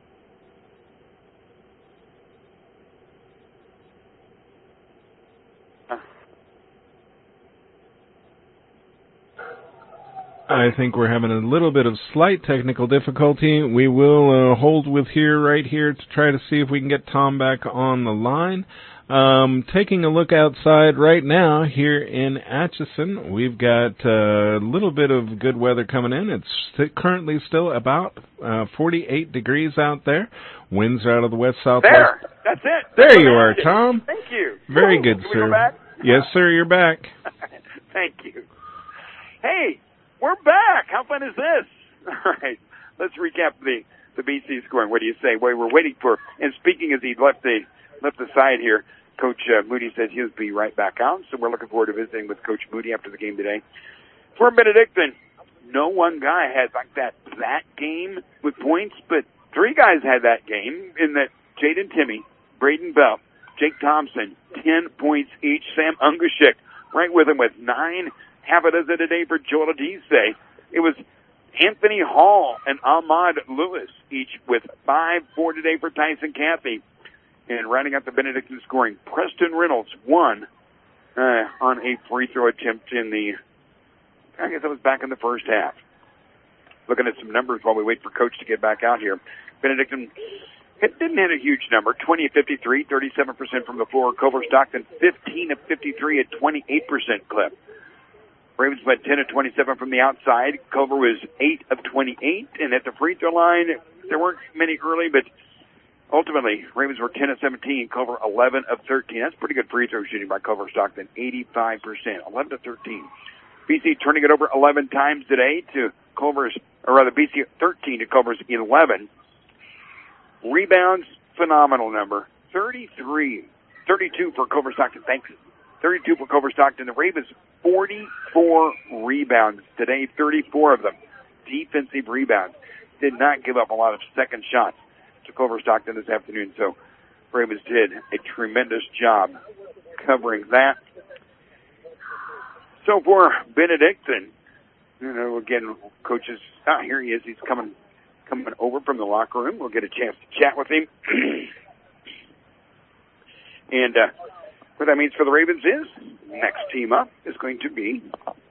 Speaker 10: I think we're having a little bit of slight technical difficulty. We will hold with right here to try to see if we can get Tom back on the line. Taking a look outside right now here in Atchison, we've got a little bit of good weather coming in. It's currently still about 48 degrees out there. Winds are out of the west-southwest.
Speaker 7: There! That's it!
Speaker 10: There you are, Tom.
Speaker 7: Thank you.
Speaker 10: Very good,
Speaker 7: Can
Speaker 10: sir.
Speaker 7: we go back?
Speaker 10: Yes, sir, you're back.
Speaker 7: Thank you. Hey, we're back. How fun is this? All right, let's recap the BC scoring. What do you say? Well, we're waiting for, and speaking as he left the side here, Coach Moody says he'll be right back out, so we're looking forward to visiting with Coach Moody after the game today. For Benedictine, no one guy had like that game with points, but 3 guys had that game in that Jaden Timmy, Braden Bell, Jake Thompson, 10 points each. Sam Ungushik right with him with 9. Half a dozen today for Joel Adise. It was Anthony Hall and Ahmad Lewis, each with 5. 4 today for Tyson Cathy. And rounding out the Benedictine scoring, Preston Reynolds, 1 on a free throw attempt I guess that was back in the first half. Looking at some numbers while we wait for Coach to get back out here. Benedictine didn't hit a huge number, 20 of 53, 37% from the floor. Culver Stockton, 15 of 53 at 28% clip. Ravens went 10 of 27 from the outside. Culver was 8 of 28. And at the free throw line, there weren't many early, but ultimately, Ravens were 10 of 17. Culver 11 of 13. That's pretty good free throw shooting by Culver Stockton, 85%, 11 to 13. BC turning it over 11 times today to Culver's, or rather BC 13 to Culver's 11. Rebounds, phenomenal number. 32 for Culver Stockton. Thanks. 32 for Culver Stockton. The Ravens, 44 rebounds today, 34 of them defensive rebounds. Did not give up a lot of second shots to Culver Stockton this afternoon. So Ravens did a tremendous job covering that. So for Benedictine, again, coaches, here he is. He's coming over from the locker room. We'll get a chance to chat with him. And what that means for the Ravens is next team up is going to be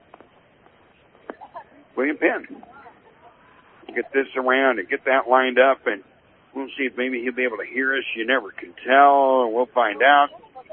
Speaker 7: William Penn. Get this around and get that lined up, and we'll see if maybe he'll be able to hear us. You never can tell. We'll find out.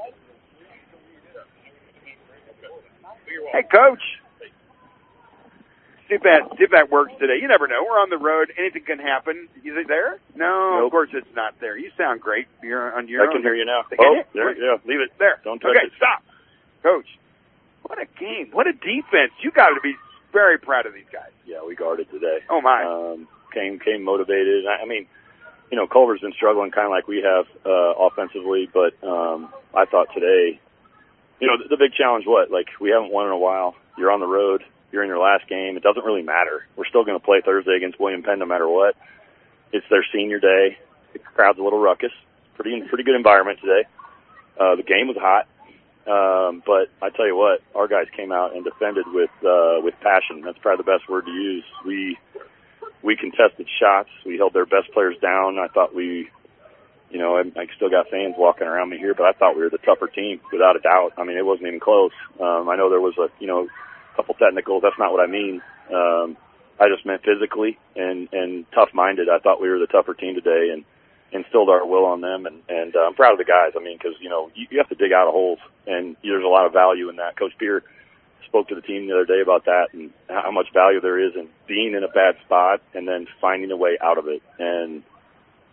Speaker 7: Hey, Coach. See if that works today. You never know. We're on the road. Anything can happen. Is it there? No, nope. Of course it's not there. You sound great. You're on your own.
Speaker 12: I can hear you now.
Speaker 7: There,
Speaker 12: yeah. Leave it.
Speaker 7: There.
Speaker 12: Don't touch it.
Speaker 7: Stop. Coach, what a game. What a defense. You got to be very proud of these guys.
Speaker 12: Yeah, we guarded today.
Speaker 7: Oh, my.
Speaker 12: Came motivated. I mean, Culver's been struggling kind of like we have offensively, but I thought today, the big challenge, we haven't won in a while. You're on the road. You're in your last game. It doesn't really matter. We're still going to play Thursday against William Penn no matter what. It's their senior day. The crowd's a little ruckus. Pretty good environment today. The game was hot. But I tell you what, our guys came out and defended with passion. That's probably the best word to use. We contested shots. We held their best players down. I thought I still got fans walking around me here, but I thought we were the tougher team without a doubt. I mean, it wasn't even close. I know there was a couple technicals. That's not what I mean. I just meant physically and tough-minded. I thought we were the tougher team today and instilled our will on them. And I'm proud of the guys. I mean, because, you have to dig out of holes, and there's a lot of value in that. Coach Peer spoke to the team the other day about that and how much value there is in being in a bad spot and then finding a way out of it. And,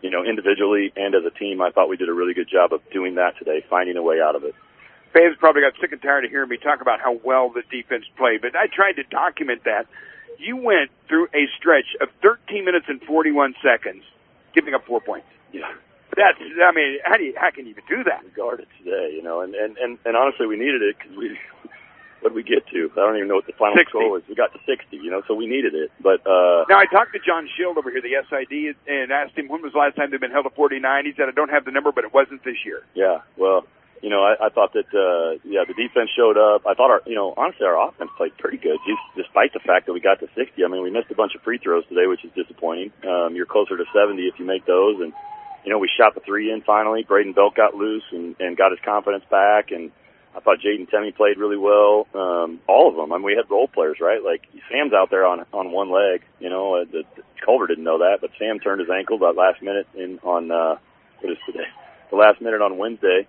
Speaker 12: individually and as a team, I thought we did a really good job of doing that today, finding a way out of it.
Speaker 7: Fans probably got sick and tired of hearing me talk about how well the defense played, but I tried to document that. You went through a stretch of 13 minutes and 41 seconds, giving up 4 points.
Speaker 12: Yeah.
Speaker 7: How can you even do that?
Speaker 12: We guarded today, and honestly, we needed it because what did we get to? I don't even know what the final
Speaker 7: 60.
Speaker 12: score was. We got to 60, so we needed it. But
Speaker 7: now I talked to John Shield over here, the SID, and asked him when was the last time they've been held to 49. He said, I don't have the number, but it wasn't this year.
Speaker 12: Yeah, well, I thought that, the defense showed up. I thought honestly, our offense played pretty good, despite the fact that we got to 60. I mean, we missed a bunch of free throws today, which is disappointing. You're closer to 70 if you make those, and we shot the three in finally. Braden Belt got loose and got his confidence back, and I thought Jaden Temmie played really well. All of them. I mean, we had role players, right? Like, Sam's out there on one leg. Culver didn't know that, but Sam turned his ankle that last minute what is today? The last minute on Wednesday.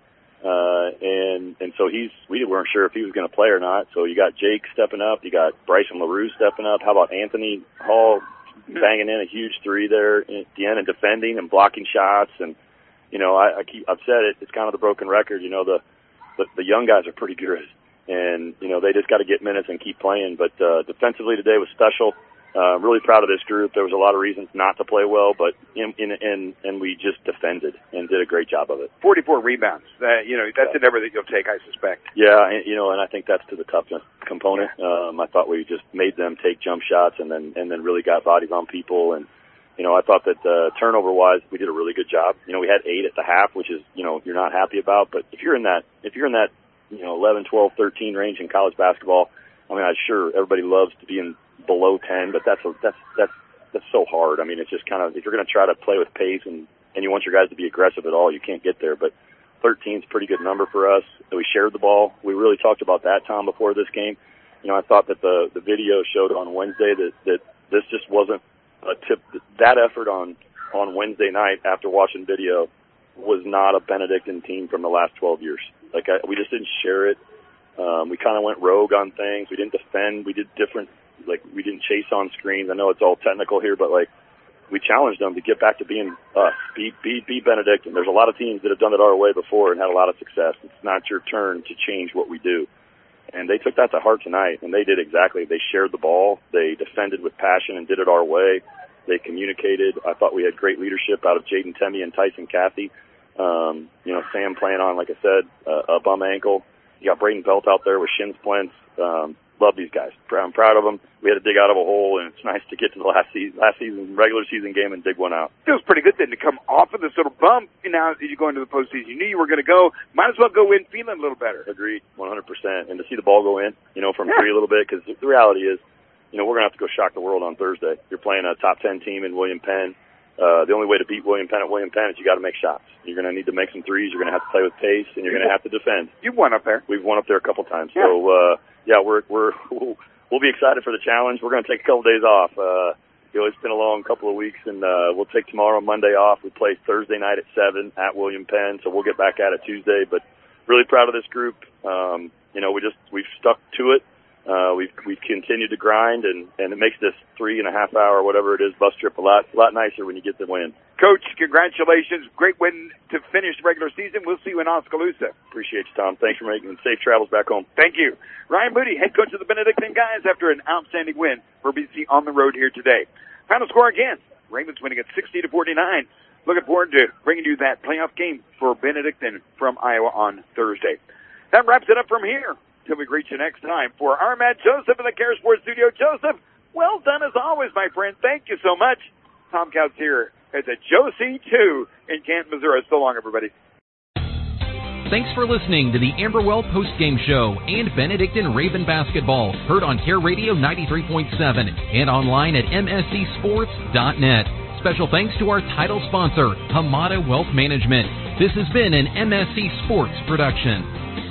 Speaker 12: And so we weren't sure if he was going to play or not. So you got Jake stepping up. You got Bryson LaRue stepping up. How about Anthony Hall banging in a huge three there at the end and defending and blocking shots? And, I've said it, it's kind of the broken record. The young guys are pretty good, and they just got to get minutes and keep playing. But defensively today was special. Really proud of this group. There was a lot of reasons not to play well, but and we just defended and did a great job of it.
Speaker 7: 44 rebounds. That's a number that you'll take, I suspect.
Speaker 12: Yeah, and I think that's to the toughness component. I thought we just made them take jump shots and then really got bodies on people. And I thought that turnover wise, we did a really good job. We had 8 at the half, which is you're not happy about. But if you're in that 11, 12, 13 range in college basketball, I mean, I'm sure everybody loves to be in below 10, but that's so hard. I mean, it's just kind of, if you're going to try to play with pace and you want your guys to be aggressive at all, you can't get there. But 13 is a pretty good number for us. We shared the ball. We really talked about that, Tom, before this game. I thought that the video showed on Wednesday that this just wasn't a tip. That effort on Wednesday night after watching video was not a Benedictine team from the last 12 years. We just didn't share it. We kind of went rogue on things. We didn't defend. We did different. We didn't chase on screens. I know it's all technical here, but we challenged them to get back to being us. Be Benedictine. There's a lot of teams that have done it our way before and had a lot of success. It's not your turn to change what we do. And they took that to heart tonight, and they did exactly. They shared the ball. They defended with passion and did it our way. They communicated. I thought we had great leadership out of Jaden Temmie and Tyson Cathy. Sam playing on, like I said, a bum ankle. You got Braden Belt out there with shin splints. Love these guys. I'm proud of them. We had to dig out of a hole, and it's nice to get to the last season regular season game and dig one out.
Speaker 7: Feels pretty good then to come off of this little bump. Now as you go into the postseason, you knew you were going to go. Might as well go in feeling a little better.
Speaker 12: Agreed, 100%. And to see the ball go in, from three a little bit, because the reality is, we're going to have to go shock the world on Thursday. You're playing a top 10 team in William Penn. The only way to beat William Penn at William Penn is you got to make shots. You're going to need to make some threes. You're going to have to play with pace, and you're going to have to defend.
Speaker 7: You've won up there.
Speaker 12: We've won up there a couple times. Yeah. So, we'll be excited for the challenge. We're going to take a couple days off. It's been a long couple of weeks, and we'll take tomorrow, Monday off. We play Thursday night at 7 at William Penn, so we'll get back at it Tuesday. But really proud of this group. We've stuck to it. We've continued to grind, and it makes this 3.5 hour, whatever it is, bus trip a lot nicer when you get the win.
Speaker 7: Coach, congratulations. Great win to finish the regular season. We'll see you in Oskaloosa.
Speaker 12: Appreciate you, Tom. Thanks for making safe travels back home.
Speaker 7: Thank you. Ryan Moody, head coach of the Benedictine guys, after an outstanding win for BC on the road here today. Final score again, Ravens winning at 60-49. Looking forward to bringing you that playoff game for Benedictine from Iowa on Thursday. That wraps it up from here. Till we greet you next time. For Armad Joseph in the Care Sports Studio, Joseph, well done as always, my friend. Thank you so much. Tom Couts here at the Josie 2 in Canton, Missouri. So long, everybody.
Speaker 1: Thanks for listening to the Amberwell Postgame Show and Benedictine Raven Basketball, heard on Care Radio 93.7 and online at mscsports.net. Special thanks to our title sponsor, Hamada Wealth Management. This has been an MSC Sports production.